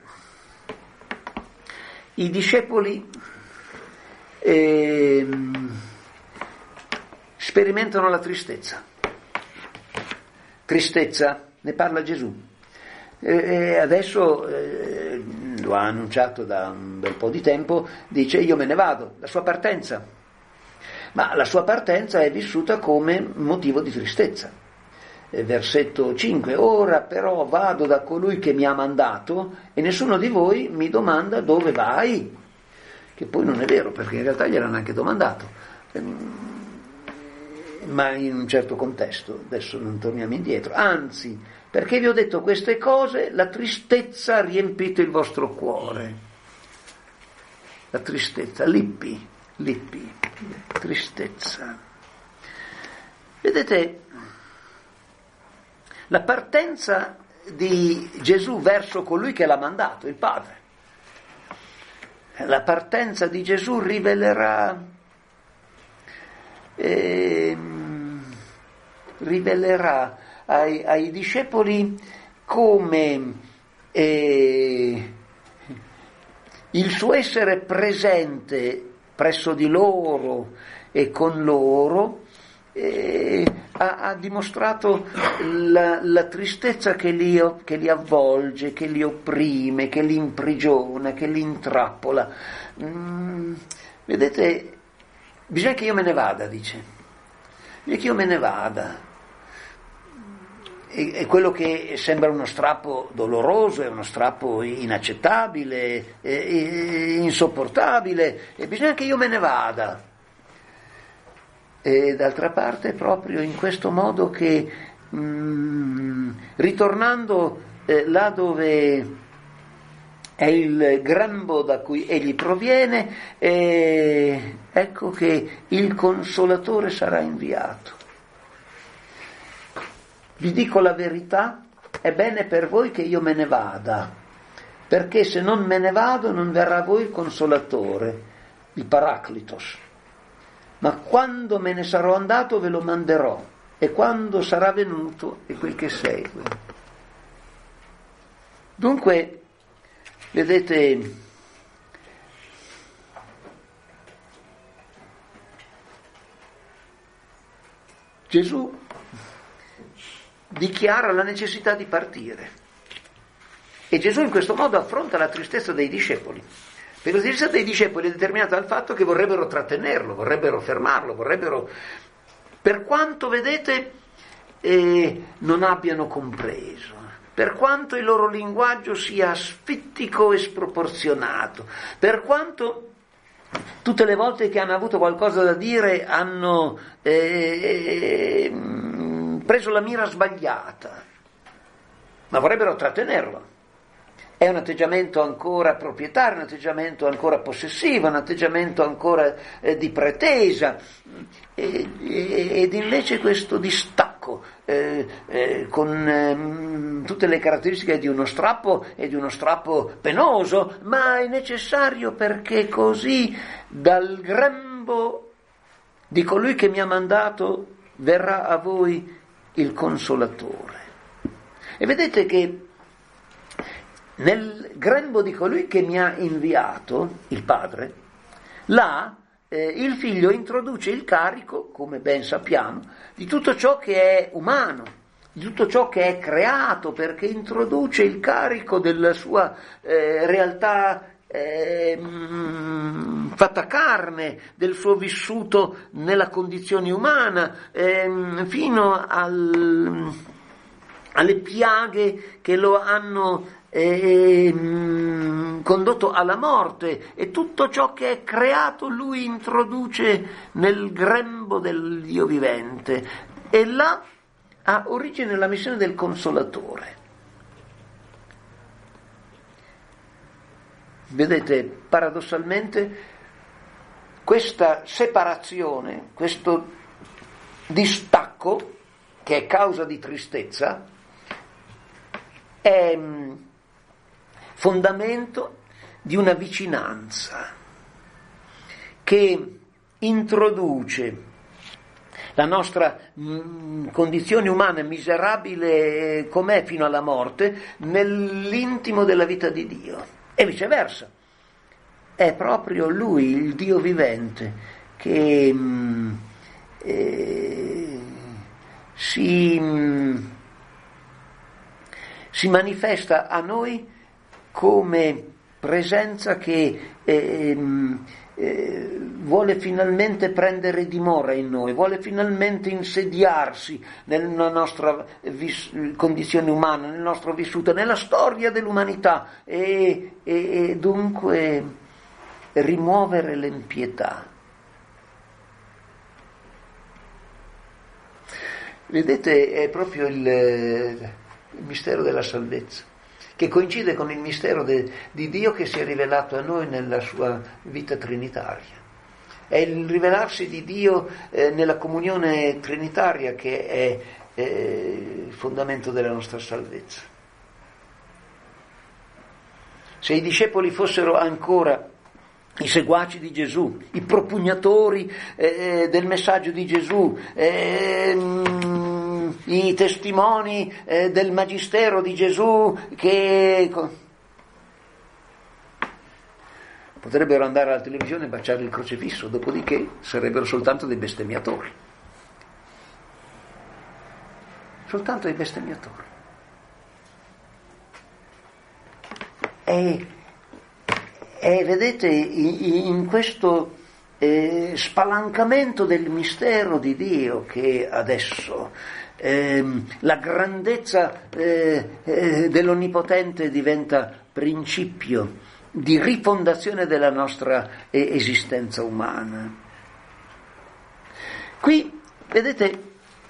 [SPEAKER 2] i discepoli eh, sperimentano la tristezza. Tristezza, ne parla Gesù. E adesso, eh, lo ha annunciato da un bel po' di tempo, dice io me ne vado, la sua partenza. Ma la sua partenza è vissuta come motivo di tristezza. Versetto cinque, ora però vado da colui che mi ha mandato e nessuno di voi mi domanda dove vai, che poi non è vero perché in realtà gliel'hanno anche domandato, ma in un certo contesto, adesso non torniamo indietro, anzi perché vi ho detto queste cose la tristezza ha riempito il vostro cuore, la tristezza, lippi, lippi, tristezza. Vedete, la partenza di Gesù verso colui che l'ha mandato, il Padre. La partenza di Gesù rivelerà, eh, rivelerà ai, ai discepoli come eh, il suo essere presente presso di loro e con loro eh, ha, ha dimostrato la, la tristezza che li, che li avvolge, che li opprime, che li imprigiona, che li intrappola. Mm, vedete, bisogna che io me ne vada, dice. Bisogna che io me ne vada. E, e quello che sembra uno strappo doloroso, è uno strappo inaccettabile, e, e, insopportabile, e bisogna che io me ne vada. E d'altra parte è proprio in questo modo che mh, ritornando eh, là dove è il grembo da cui egli proviene, eh, ecco che il Consolatore sarà inviato. Vi dico la verità, è bene per voi che io me ne vada, perché se non me ne vado non verrà a voi il Consolatore, il Paraclitos. Ma quando me ne sarò andato ve lo manderò, e quando sarà venuto è quel che segue. Dunque, vedete, Gesù dichiara la necessità di partire. E Gesù in questo modo affronta la tristezza dei discepoli. Per la tristezza dei discepoli è determinata dal fatto che vorrebbero trattenerlo, vorrebbero fermarlo, vorrebbero, per quanto, vedete, eh, non abbiano compreso, per quanto il loro linguaggio sia asfittico e sproporzionato, per quanto tutte le volte che hanno avuto qualcosa da dire hanno eh, preso la mira sbagliata, ma vorrebbero trattenerlo. È un atteggiamento ancora proprietario, un atteggiamento ancora possessivo, un atteggiamento ancora eh, di pretesa, e, e, ed invece questo distacco eh, eh, con eh, tutte le caratteristiche di uno strappo e di uno strappo penoso, ma è necessario perché così dal grembo di colui che mi ha mandato verrà a voi il Consolatore. E vedete che nel grembo di colui che mi ha inviato, il Padre, là eh, il Figlio introduce il carico, come ben sappiamo, di tutto ciò che è umano, di tutto ciò che è creato, perché introduce il carico della sua eh, realtà eh, mh, fatta carne, del suo vissuto nella condizione umana, eh, fino al, alle piaghe che lo hanno E, mh, condotto alla morte, e tutto ciò che è creato lui introduce nel grembo del Dio vivente, e là ha origine la missione del Consolatore. Vedete, paradossalmente questa separazione, questo distacco che è causa di tristezza, è fondamento di una vicinanza che introduce la nostra mh, condizione umana miserabile com'è fino alla morte nell'intimo della vita di Dio, e viceversa. È proprio Lui, il Dio vivente, che mh, eh, si, mh, si manifesta a noi come presenza che eh, eh, vuole finalmente prendere dimora in noi, vuole finalmente insediarsi nella nostra vis- condizione umana, nel nostro vissuto, nella storia dell'umanità, e, e, e dunque rimuovere l'impietà. Vedete, è proprio il, il mistero della salvezza, che coincide con il mistero de, di Dio che si è rivelato a noi nella sua vita trinitaria. È il rivelarsi di Dio eh, nella comunione trinitaria che è eh, il fondamento della nostra salvezza. Se i discepoli fossero ancora i seguaci di Gesù, i propugnatori eh, del messaggio di Gesù, eh, i testimoni eh, del magistero di Gesù, che potrebbero andare alla televisione e baciare il crocifisso, dopodiché sarebbero soltanto dei bestemmiatori. Soltanto dei bestemmiatori. E, e vedete, in questo eh, spalancamento del mistero di Dio che adesso Eh, la grandezza eh, eh, dell'Onnipotente diventa principio di rifondazione della nostra eh, esistenza umana. Qui, vedete,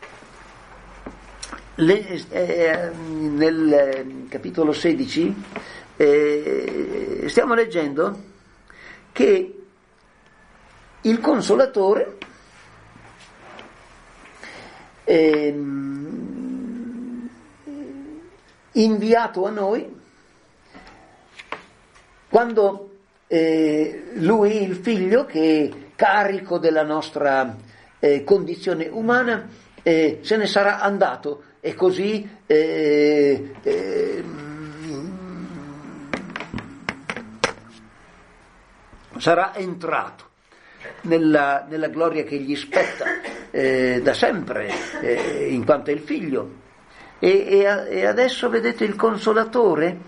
[SPEAKER 2] le, eh, nel capitolo sedici eh, stiamo leggendo che il Consolatore inviato a noi, quando eh, lui, il Figlio, che è carico della nostra eh, condizione umana, eh, se ne sarà andato, e così eh, eh, sarà entrato nella, nella gloria che gli spetta eh, da sempre, eh, in quanto è il Figlio. E, e, e adesso vedete il Consolatore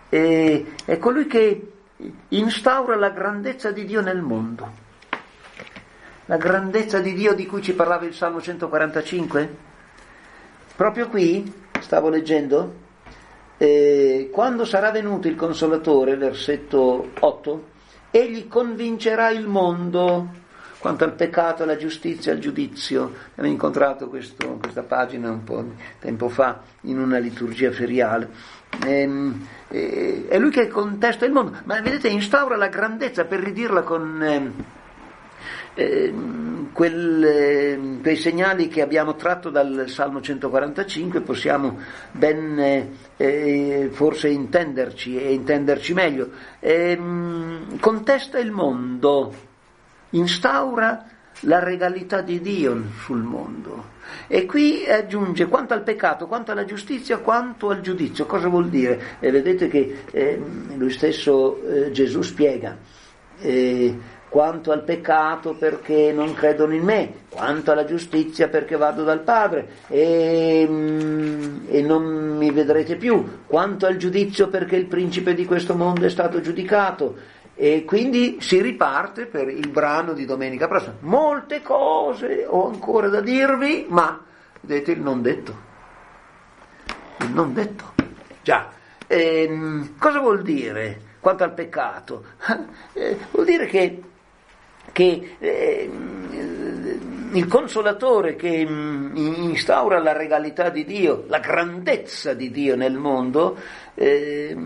[SPEAKER 2] e è colui che instaura la grandezza di Dio nel mondo. La grandezza di Dio di cui ci parlava il Salmo centoquarantacinque. Proprio qui, stavo leggendo, eh, quando sarà venuto il Consolatore, versetto otto, egli convincerà il mondo quanto al peccato, alla giustizia, al giudizio. Abbiamo incontrato questo, questa pagina un po' di tempo fa in una liturgia feriale. E, e, è lui che contesta il mondo, ma vedete, instaura la grandezza, per ridirla con eh, eh, quel, eh, quei segnali che abbiamo tratto dal Salmo centoquarantacinque, possiamo ben eh, forse intenderci e intenderci meglio. Eh, contesta il mondo, instaura la regalità di Dio sul mondo, e qui aggiunge quanto al peccato, quanto alla giustizia, quanto al giudizio. Cosa vuol dire? E vedete che eh, lui stesso eh, Gesù spiega eh, quanto al peccato perché non credono in me, quanto alla giustizia perché vado dal Padre e, mm, e non mi vedrete più, quanto al giudizio perché il principe di questo mondo è stato giudicato. E quindi si riparte per il brano di domenica prossima. Molte cose ho ancora da dirvi, ma vedete il non detto. Il non detto. Già. Ehm, cosa vuol dire quanto al peccato? Eh, vuol dire che, che eh, il Consolatore che mh, instaura la regalità di Dio, la grandezza di Dio nel mondo, eh,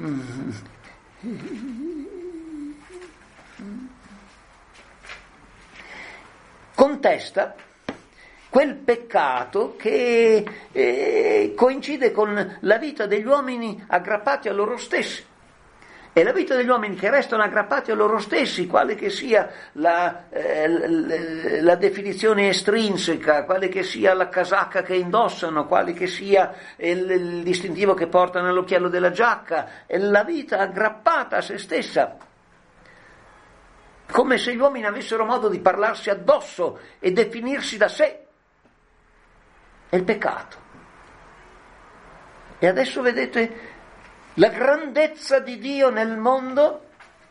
[SPEAKER 2] contesta quel peccato che eh, coincide con la vita degli uomini aggrappati a loro stessi. E la vita degli uomini che restano aggrappati a loro stessi, quale che sia la, eh, la definizione estrinseca, quale che sia la casacca che indossano, quale che sia il, il distintivo che portano all'occhiello della giacca, è la vita aggrappata a se stessa, come se gli uomini avessero modo di parlarsi addosso e definirsi da sé. È il peccato. E adesso vedete la grandezza di Dio nel mondo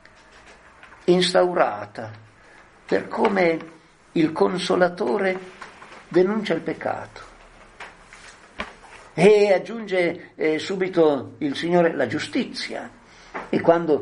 [SPEAKER 2] instaurata per come il Consolatore denuncia il peccato. E aggiunge eh, subito il Signore la giustizia. E quando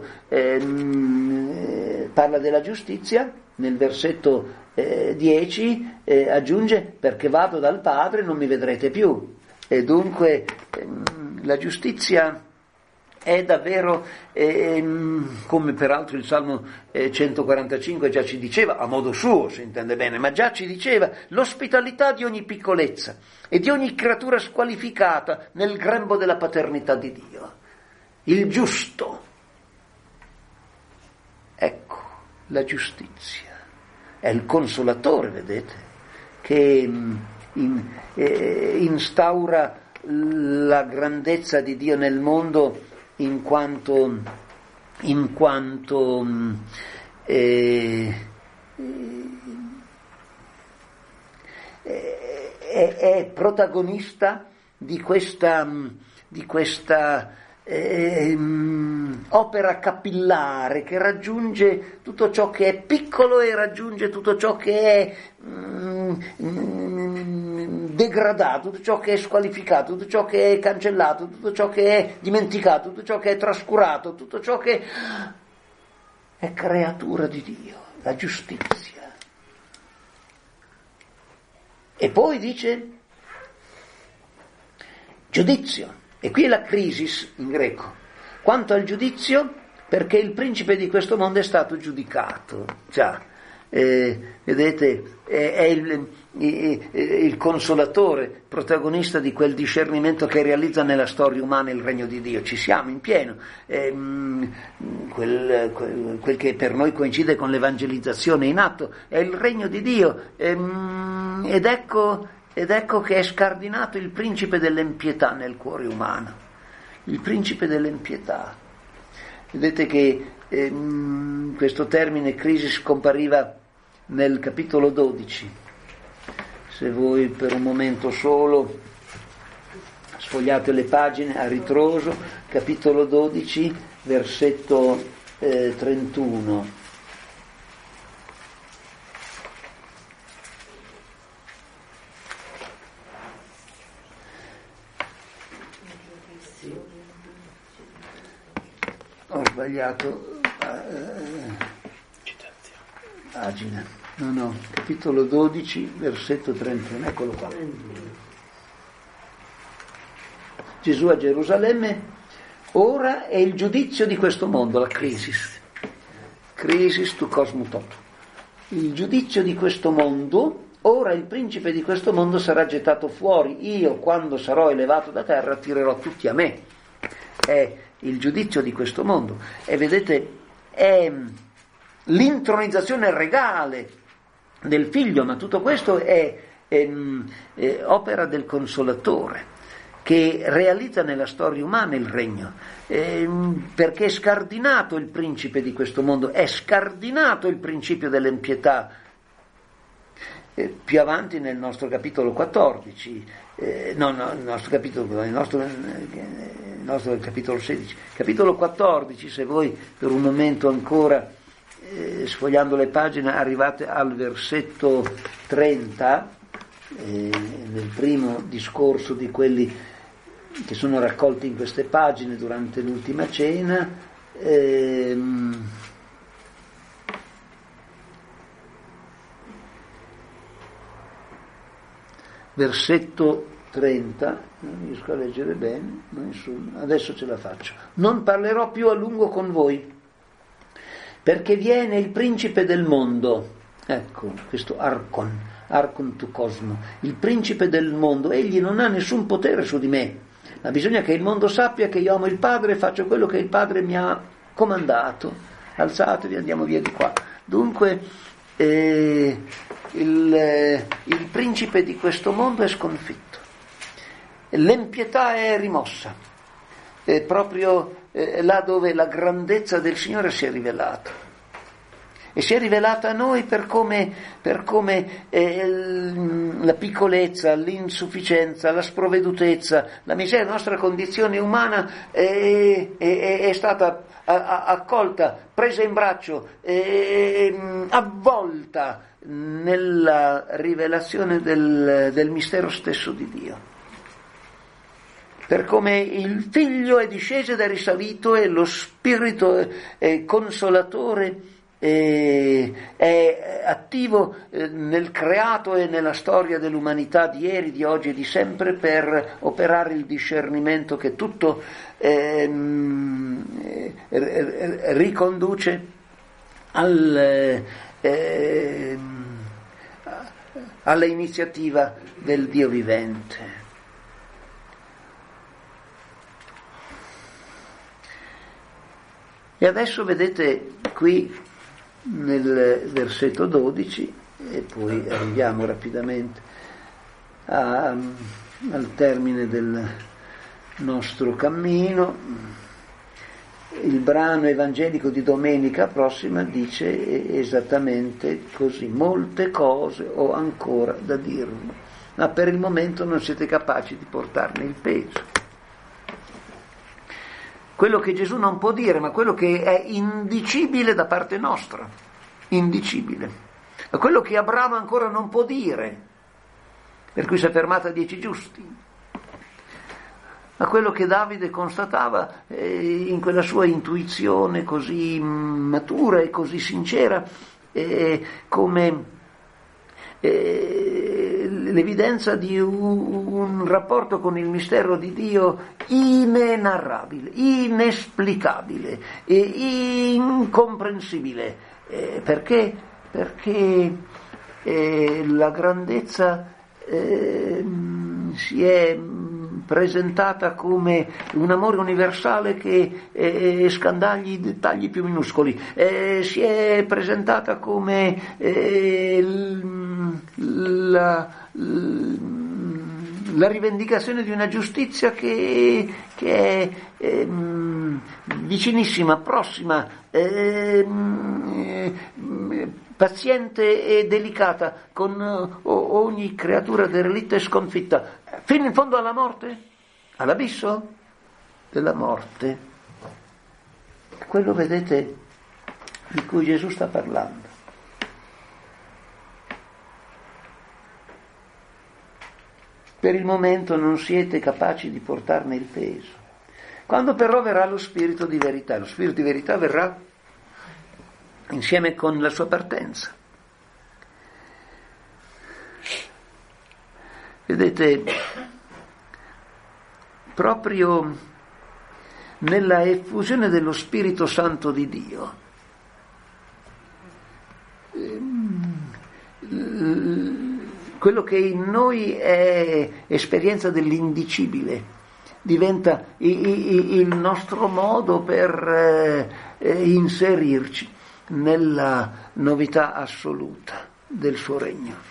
[SPEAKER 2] ehm, parla della giustizia, nel versetto eh, dieci eh, aggiunge perché vado dal Padre non mi vedrete più. E dunque ehm, la giustizia è davvero, ehm, come peraltro il Salmo eh, centoquarantacinque già ci diceva, a modo suo si intende bene, ma già ci diceva l'ospitalità di ogni piccolezza e di ogni creatura squalificata nel grembo della paternità di Dio. Il giusto. Ecco, la giustizia. È il Consolatore, vedete, che in, eh, instaura la grandezza di Dio nel mondo in quanto, in quanto eh, eh, è, è protagonista di questa, di questa Eh, opera capillare che raggiunge tutto ciò che è piccolo e raggiunge tutto ciò che è mm, mm, degradato, tutto ciò che è squalificato, tutto ciò che è cancellato, tutto ciò che è dimenticato, tutto ciò che è trascurato, tutto ciò che è creatura di Dio, la giustizia. E poi dice giudizio. E qui è la crisis in greco. Quanto al giudizio, perché il principe di questo mondo è stato giudicato. Già, eh, vedete, è, è il, il, il Consolatore, protagonista di quel discernimento che realizza nella storia umana il regno di Dio. Ci siamo in pieno. Eh, quel, quel, quel che per noi coincide con l'evangelizzazione in atto è il regno di Dio. Eh, ed ecco... Ed ecco che è scardinato il principe dell'impietà nel cuore umano, il principe dell'impietà. Vedete che ehm, questo termine crisi compariva nel capitolo dodici. Se voi per un momento solo sfogliate le pagine a ritroso, capitolo dodici, versetto eh, trentuno. Ho sbagliato eh, pagina, no no, capitolo dodici, versetto trentuno, eccolo qua. Gesù a Gerusalemme, ora è il giudizio di questo mondo, la crisis, crisis tu cosmo toto, il giudizio di questo mondo, ora il principe di questo mondo sarà gettato fuori, io quando sarò elevato da terra tirerò tutti a me, è il giudizio di questo mondo, e vedete è l'intronizzazione regale del figlio, ma tutto questo è, è, è opera del Consolatore che realizza nella storia umana il regno, eh, perché è scardinato il principe di questo mondo, è scardinato il principio dell'impietà. Eh, più avanti nel nostro capitolo quattordici, eh, no, no, il nostro capitolo, il nostro, eh, il nostro capitolo sedici, capitolo quattordici, se voi per un momento ancora eh, sfogliando le pagine arrivate al versetto trenta, eh, nel primo discorso di quelli che sono raccolti in queste pagine durante l'ultima cena, ehm, versetto trenta, non riesco a leggere bene, ma insomma, adesso ce la faccio. Non parlerò più a lungo con voi, perché viene il principe del mondo, ecco, questo Arcon, Arcon tu cosmo, il principe del mondo, egli non ha nessun potere su di me, ma bisogna che il mondo sappia che io amo il Padre e faccio quello che il Padre mi ha comandato. Alzatevi, andiamo via di qua. Dunque, eh, il, eh, il principe di questo mondo è sconfitto, l'impietà è rimossa, è proprio eh, là dove la grandezza del Signore si è rivelata. E si è rivelata a noi per come, per come eh, la piccolezza, l'insufficienza, la sprovvedutezza, la miseria della nostra condizione umana è, è, è stata accolta, presa in braccio, è, avvolta nella rivelazione del, del mistero stesso di Dio. Per come il Figlio è disceso ed è risalito e lo Spirito è consolatore è attivo nel creato e nella storia dell'umanità di ieri, di oggi e di sempre per operare il discernimento che tutto ehm, riconduce al, ehm, all'iniziativa del Dio vivente. E adesso vedete qui nel versetto dodici, e poi arriviamo rapidamente a, al termine del nostro cammino, il brano evangelico di domenica prossima dice esattamente così: molte cose ho ancora da dirvi, ma per il momento non siete capaci di portarne il peso. Quello che Gesù non può dire, ma quello che è indicibile da parte nostra, indicibile. Quello che Abramo ancora non può dire, per cui si è fermato a dieci giusti. Ma quello che Davide constatava eh, in quella sua intuizione così matura e così sincera, eh, come eh, l'evidenza di un, un rapporto con il mistero di Dio inenarrabile, inesplicabile e incomprensibile. Eh, perché? Perché eh, la grandezza eh, si è presentata come un amore universale che eh, scandaglia i dettagli più minuscoli, eh, si è presentata come eh, la, la rivendicazione di una giustizia che, che è eh, vicinissima, prossima, eh, paziente e delicata con ogni creatura derelitta e sconfitta, fino in fondo alla morte, all'abisso della morte. quello, vedete, di cui Gesù sta parlando. Per il momento non siete capaci di portarne il peso. Quando però verrà lo Spirito di verità, lo Spirito di verità verrà insieme con la sua partenza. Vedete, proprio nella effusione dello Spirito Santo di Dio, quello che in noi è esperienza dell'indicibile diventa il nostro modo per inserirci nella novità assoluta del suo regno.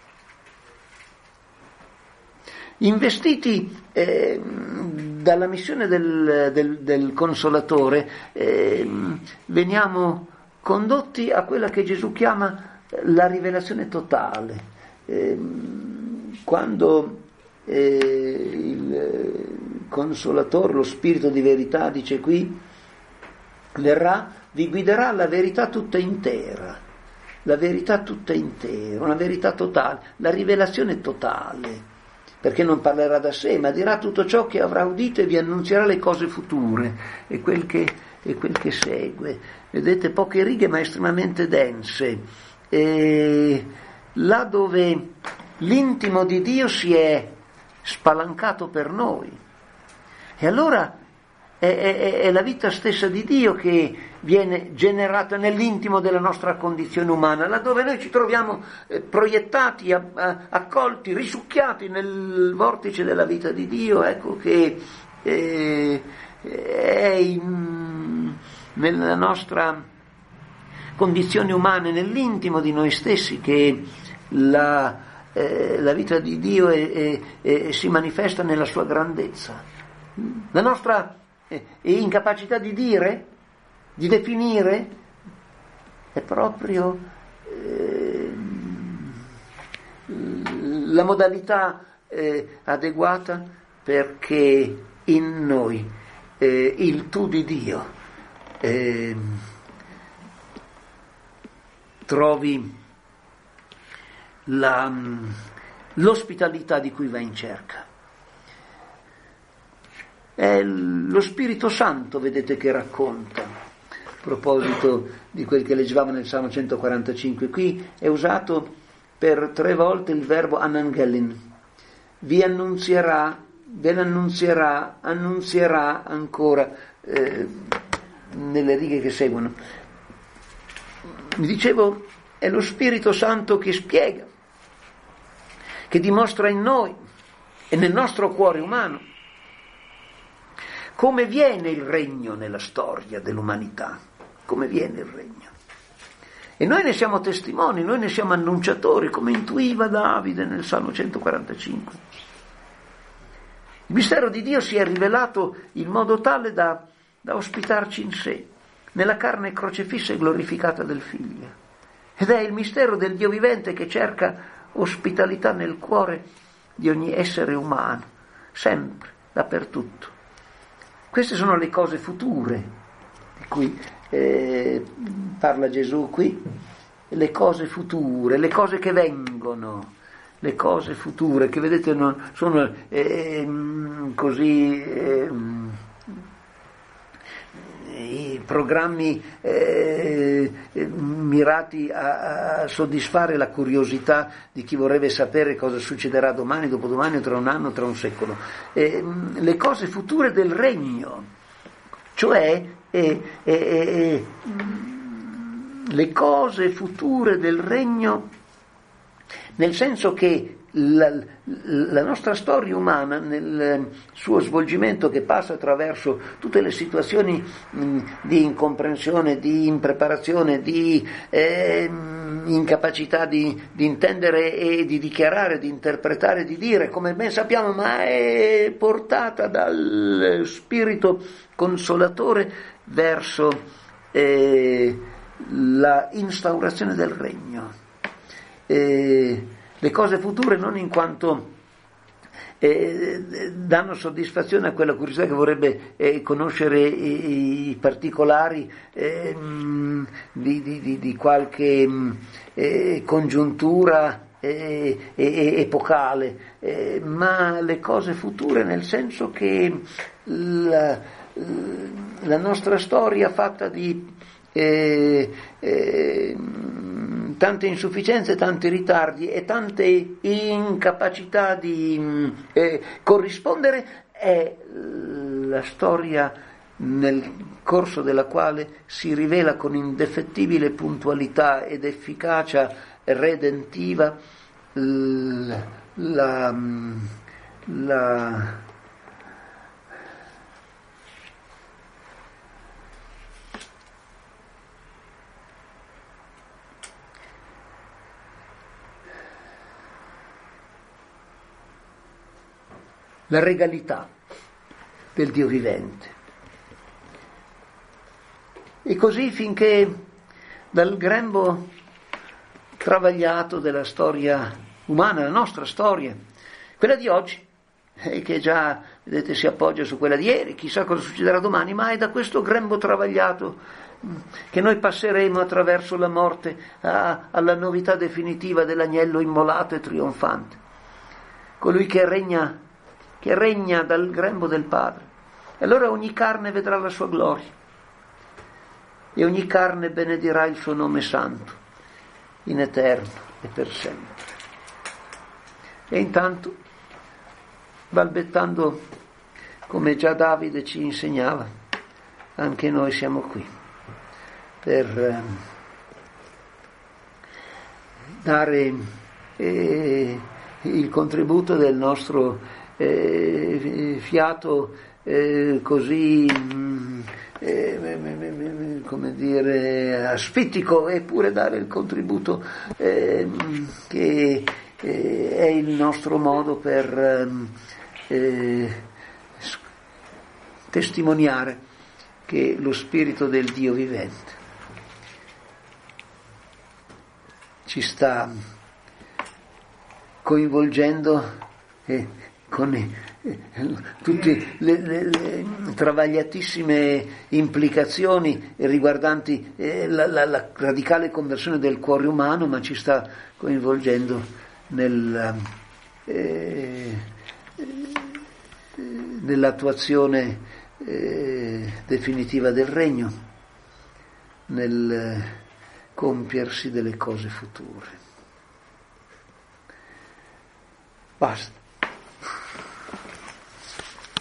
[SPEAKER 2] Investiti eh, dalla missione del, del, del Consolatore, eh, veniamo condotti a quella che Gesù chiama la rivelazione totale. Eh, quando eh, il Consolatore, lo Spirito di verità, dice qui, verrà, vi guiderà la verità tutta intera, la verità tutta intera, una verità totale, la rivelazione totale. Perché non parlerà da sé, ma dirà tutto ciò che avrà udito e vi annunzierà le cose future e quel che, e quel che segue. Vedete, poche righe ma estremamente dense. E là dove l'intimo di Dio si è spalancato per noi. E allora è, è, è la vita stessa di Dio che viene generata nell'intimo della nostra condizione umana, laddove noi ci troviamo eh, proiettati, a, a, accolti, risucchiati nel vortice della vita di Dio. Ecco che eh, è in, nella nostra condizione umana, nell'intimo di noi stessi, che la, eh, la vita di Dio è, è, è, si manifesta nella sua grandezza. La nostra eh, incapacità di dire, di definire, è proprio eh, la modalità eh, adeguata perché in noi eh, il tu di Dio eh, trovi la, l'ospitalità di cui va in cerca. È lo Spirito Santo, vedete, che racconta. A proposito di quel che leggevamo nel Salmo centoquarantacinque, qui è usato per tre volte il verbo anangelin. Vi annunzierà, ve l'annunzierà, annunzierà ancora eh, nelle righe che seguono. Mi dicevo, è lo Spirito Santo che spiega, che dimostra in noi e nel nostro cuore umano come viene il regno nella storia dell'umanità, come viene il regno. E noi ne siamo testimoni, noi ne siamo annunciatori, come intuiva Davide nel Salmo centoquarantacinque. Il mistero di Dio si è rivelato in modo tale da, da ospitarci in sé, nella carne crocefissa e glorificata del Figlio. Ed è il mistero del Dio vivente che cerca ospitalità nel cuore di ogni essere umano, sempre, dappertutto. Queste sono le cose future di cui eh, parla Gesù qui, le cose future, le cose che vengono, le cose future che vedete non sono eh, così eh, i programmi eh, mirati a, a soddisfare la curiosità di chi vorrebbe sapere cosa succederà domani, dopodomani, tra un anno, tra un secolo. Eh, le cose future del regno, cioè eh, eh, eh, le cose future del regno, nel senso che La, la nostra storia umana, nel suo svolgimento che passa attraverso tutte le situazioni mh, di incomprensione, di impreparazione, di eh, incapacità di, di intendere e di dichiarare, di interpretare, di dire, come ben sappiamo, ma è portata dal Spirito Consolatore verso eh, la instaurazione del regno. Eh, Le cose future non in quanto eh, danno soddisfazione a quella curiosità che vorrebbe eh, conoscere i, i particolari eh, di, di, di, di qualche eh, congiuntura eh, eh, epocale, eh, ma le cose future, nel senso che la, la nostra storia fatta di eh, eh, tante insufficienze, tanti ritardi e tante incapacità di eh, corrispondere è la storia nel corso della quale si rivela con indefettibile puntualità ed efficacia redentiva la, la, la la regalità del Dio vivente. E così finché dal grembo travagliato della storia umana, la nostra storia, quella di oggi, eh, che già, vedete, si appoggia su quella di ieri, chissà cosa succederà domani, ma è da questo grembo travagliato che noi passeremo attraverso la morte a, alla novità definitiva dell'agnello immolato e trionfante, colui che regna che regna dal grembo del Padre. E allora ogni carne vedrà la sua gloria e ogni carne benedirà il suo nome santo in eterno e per sempre. E intanto, balbettando come già Davide ci insegnava, anche noi siamo qui per eh, dare eh, il contributo del nostro Eh, fiato eh, così eh, come dire asfittico, eppure dare il contributo eh, che eh, è il nostro modo per eh, testimoniare che lo Spirito del Dio vivente ci sta coinvolgendo eh, con eh, tutte le, le, le travagliatissime implicazioni riguardanti eh, la, la, la radicale conversione del cuore umano, ma ci sta coinvolgendo nel, eh, nell'attuazione eh, definitiva del regno, nel compiersi delle cose future. Basta.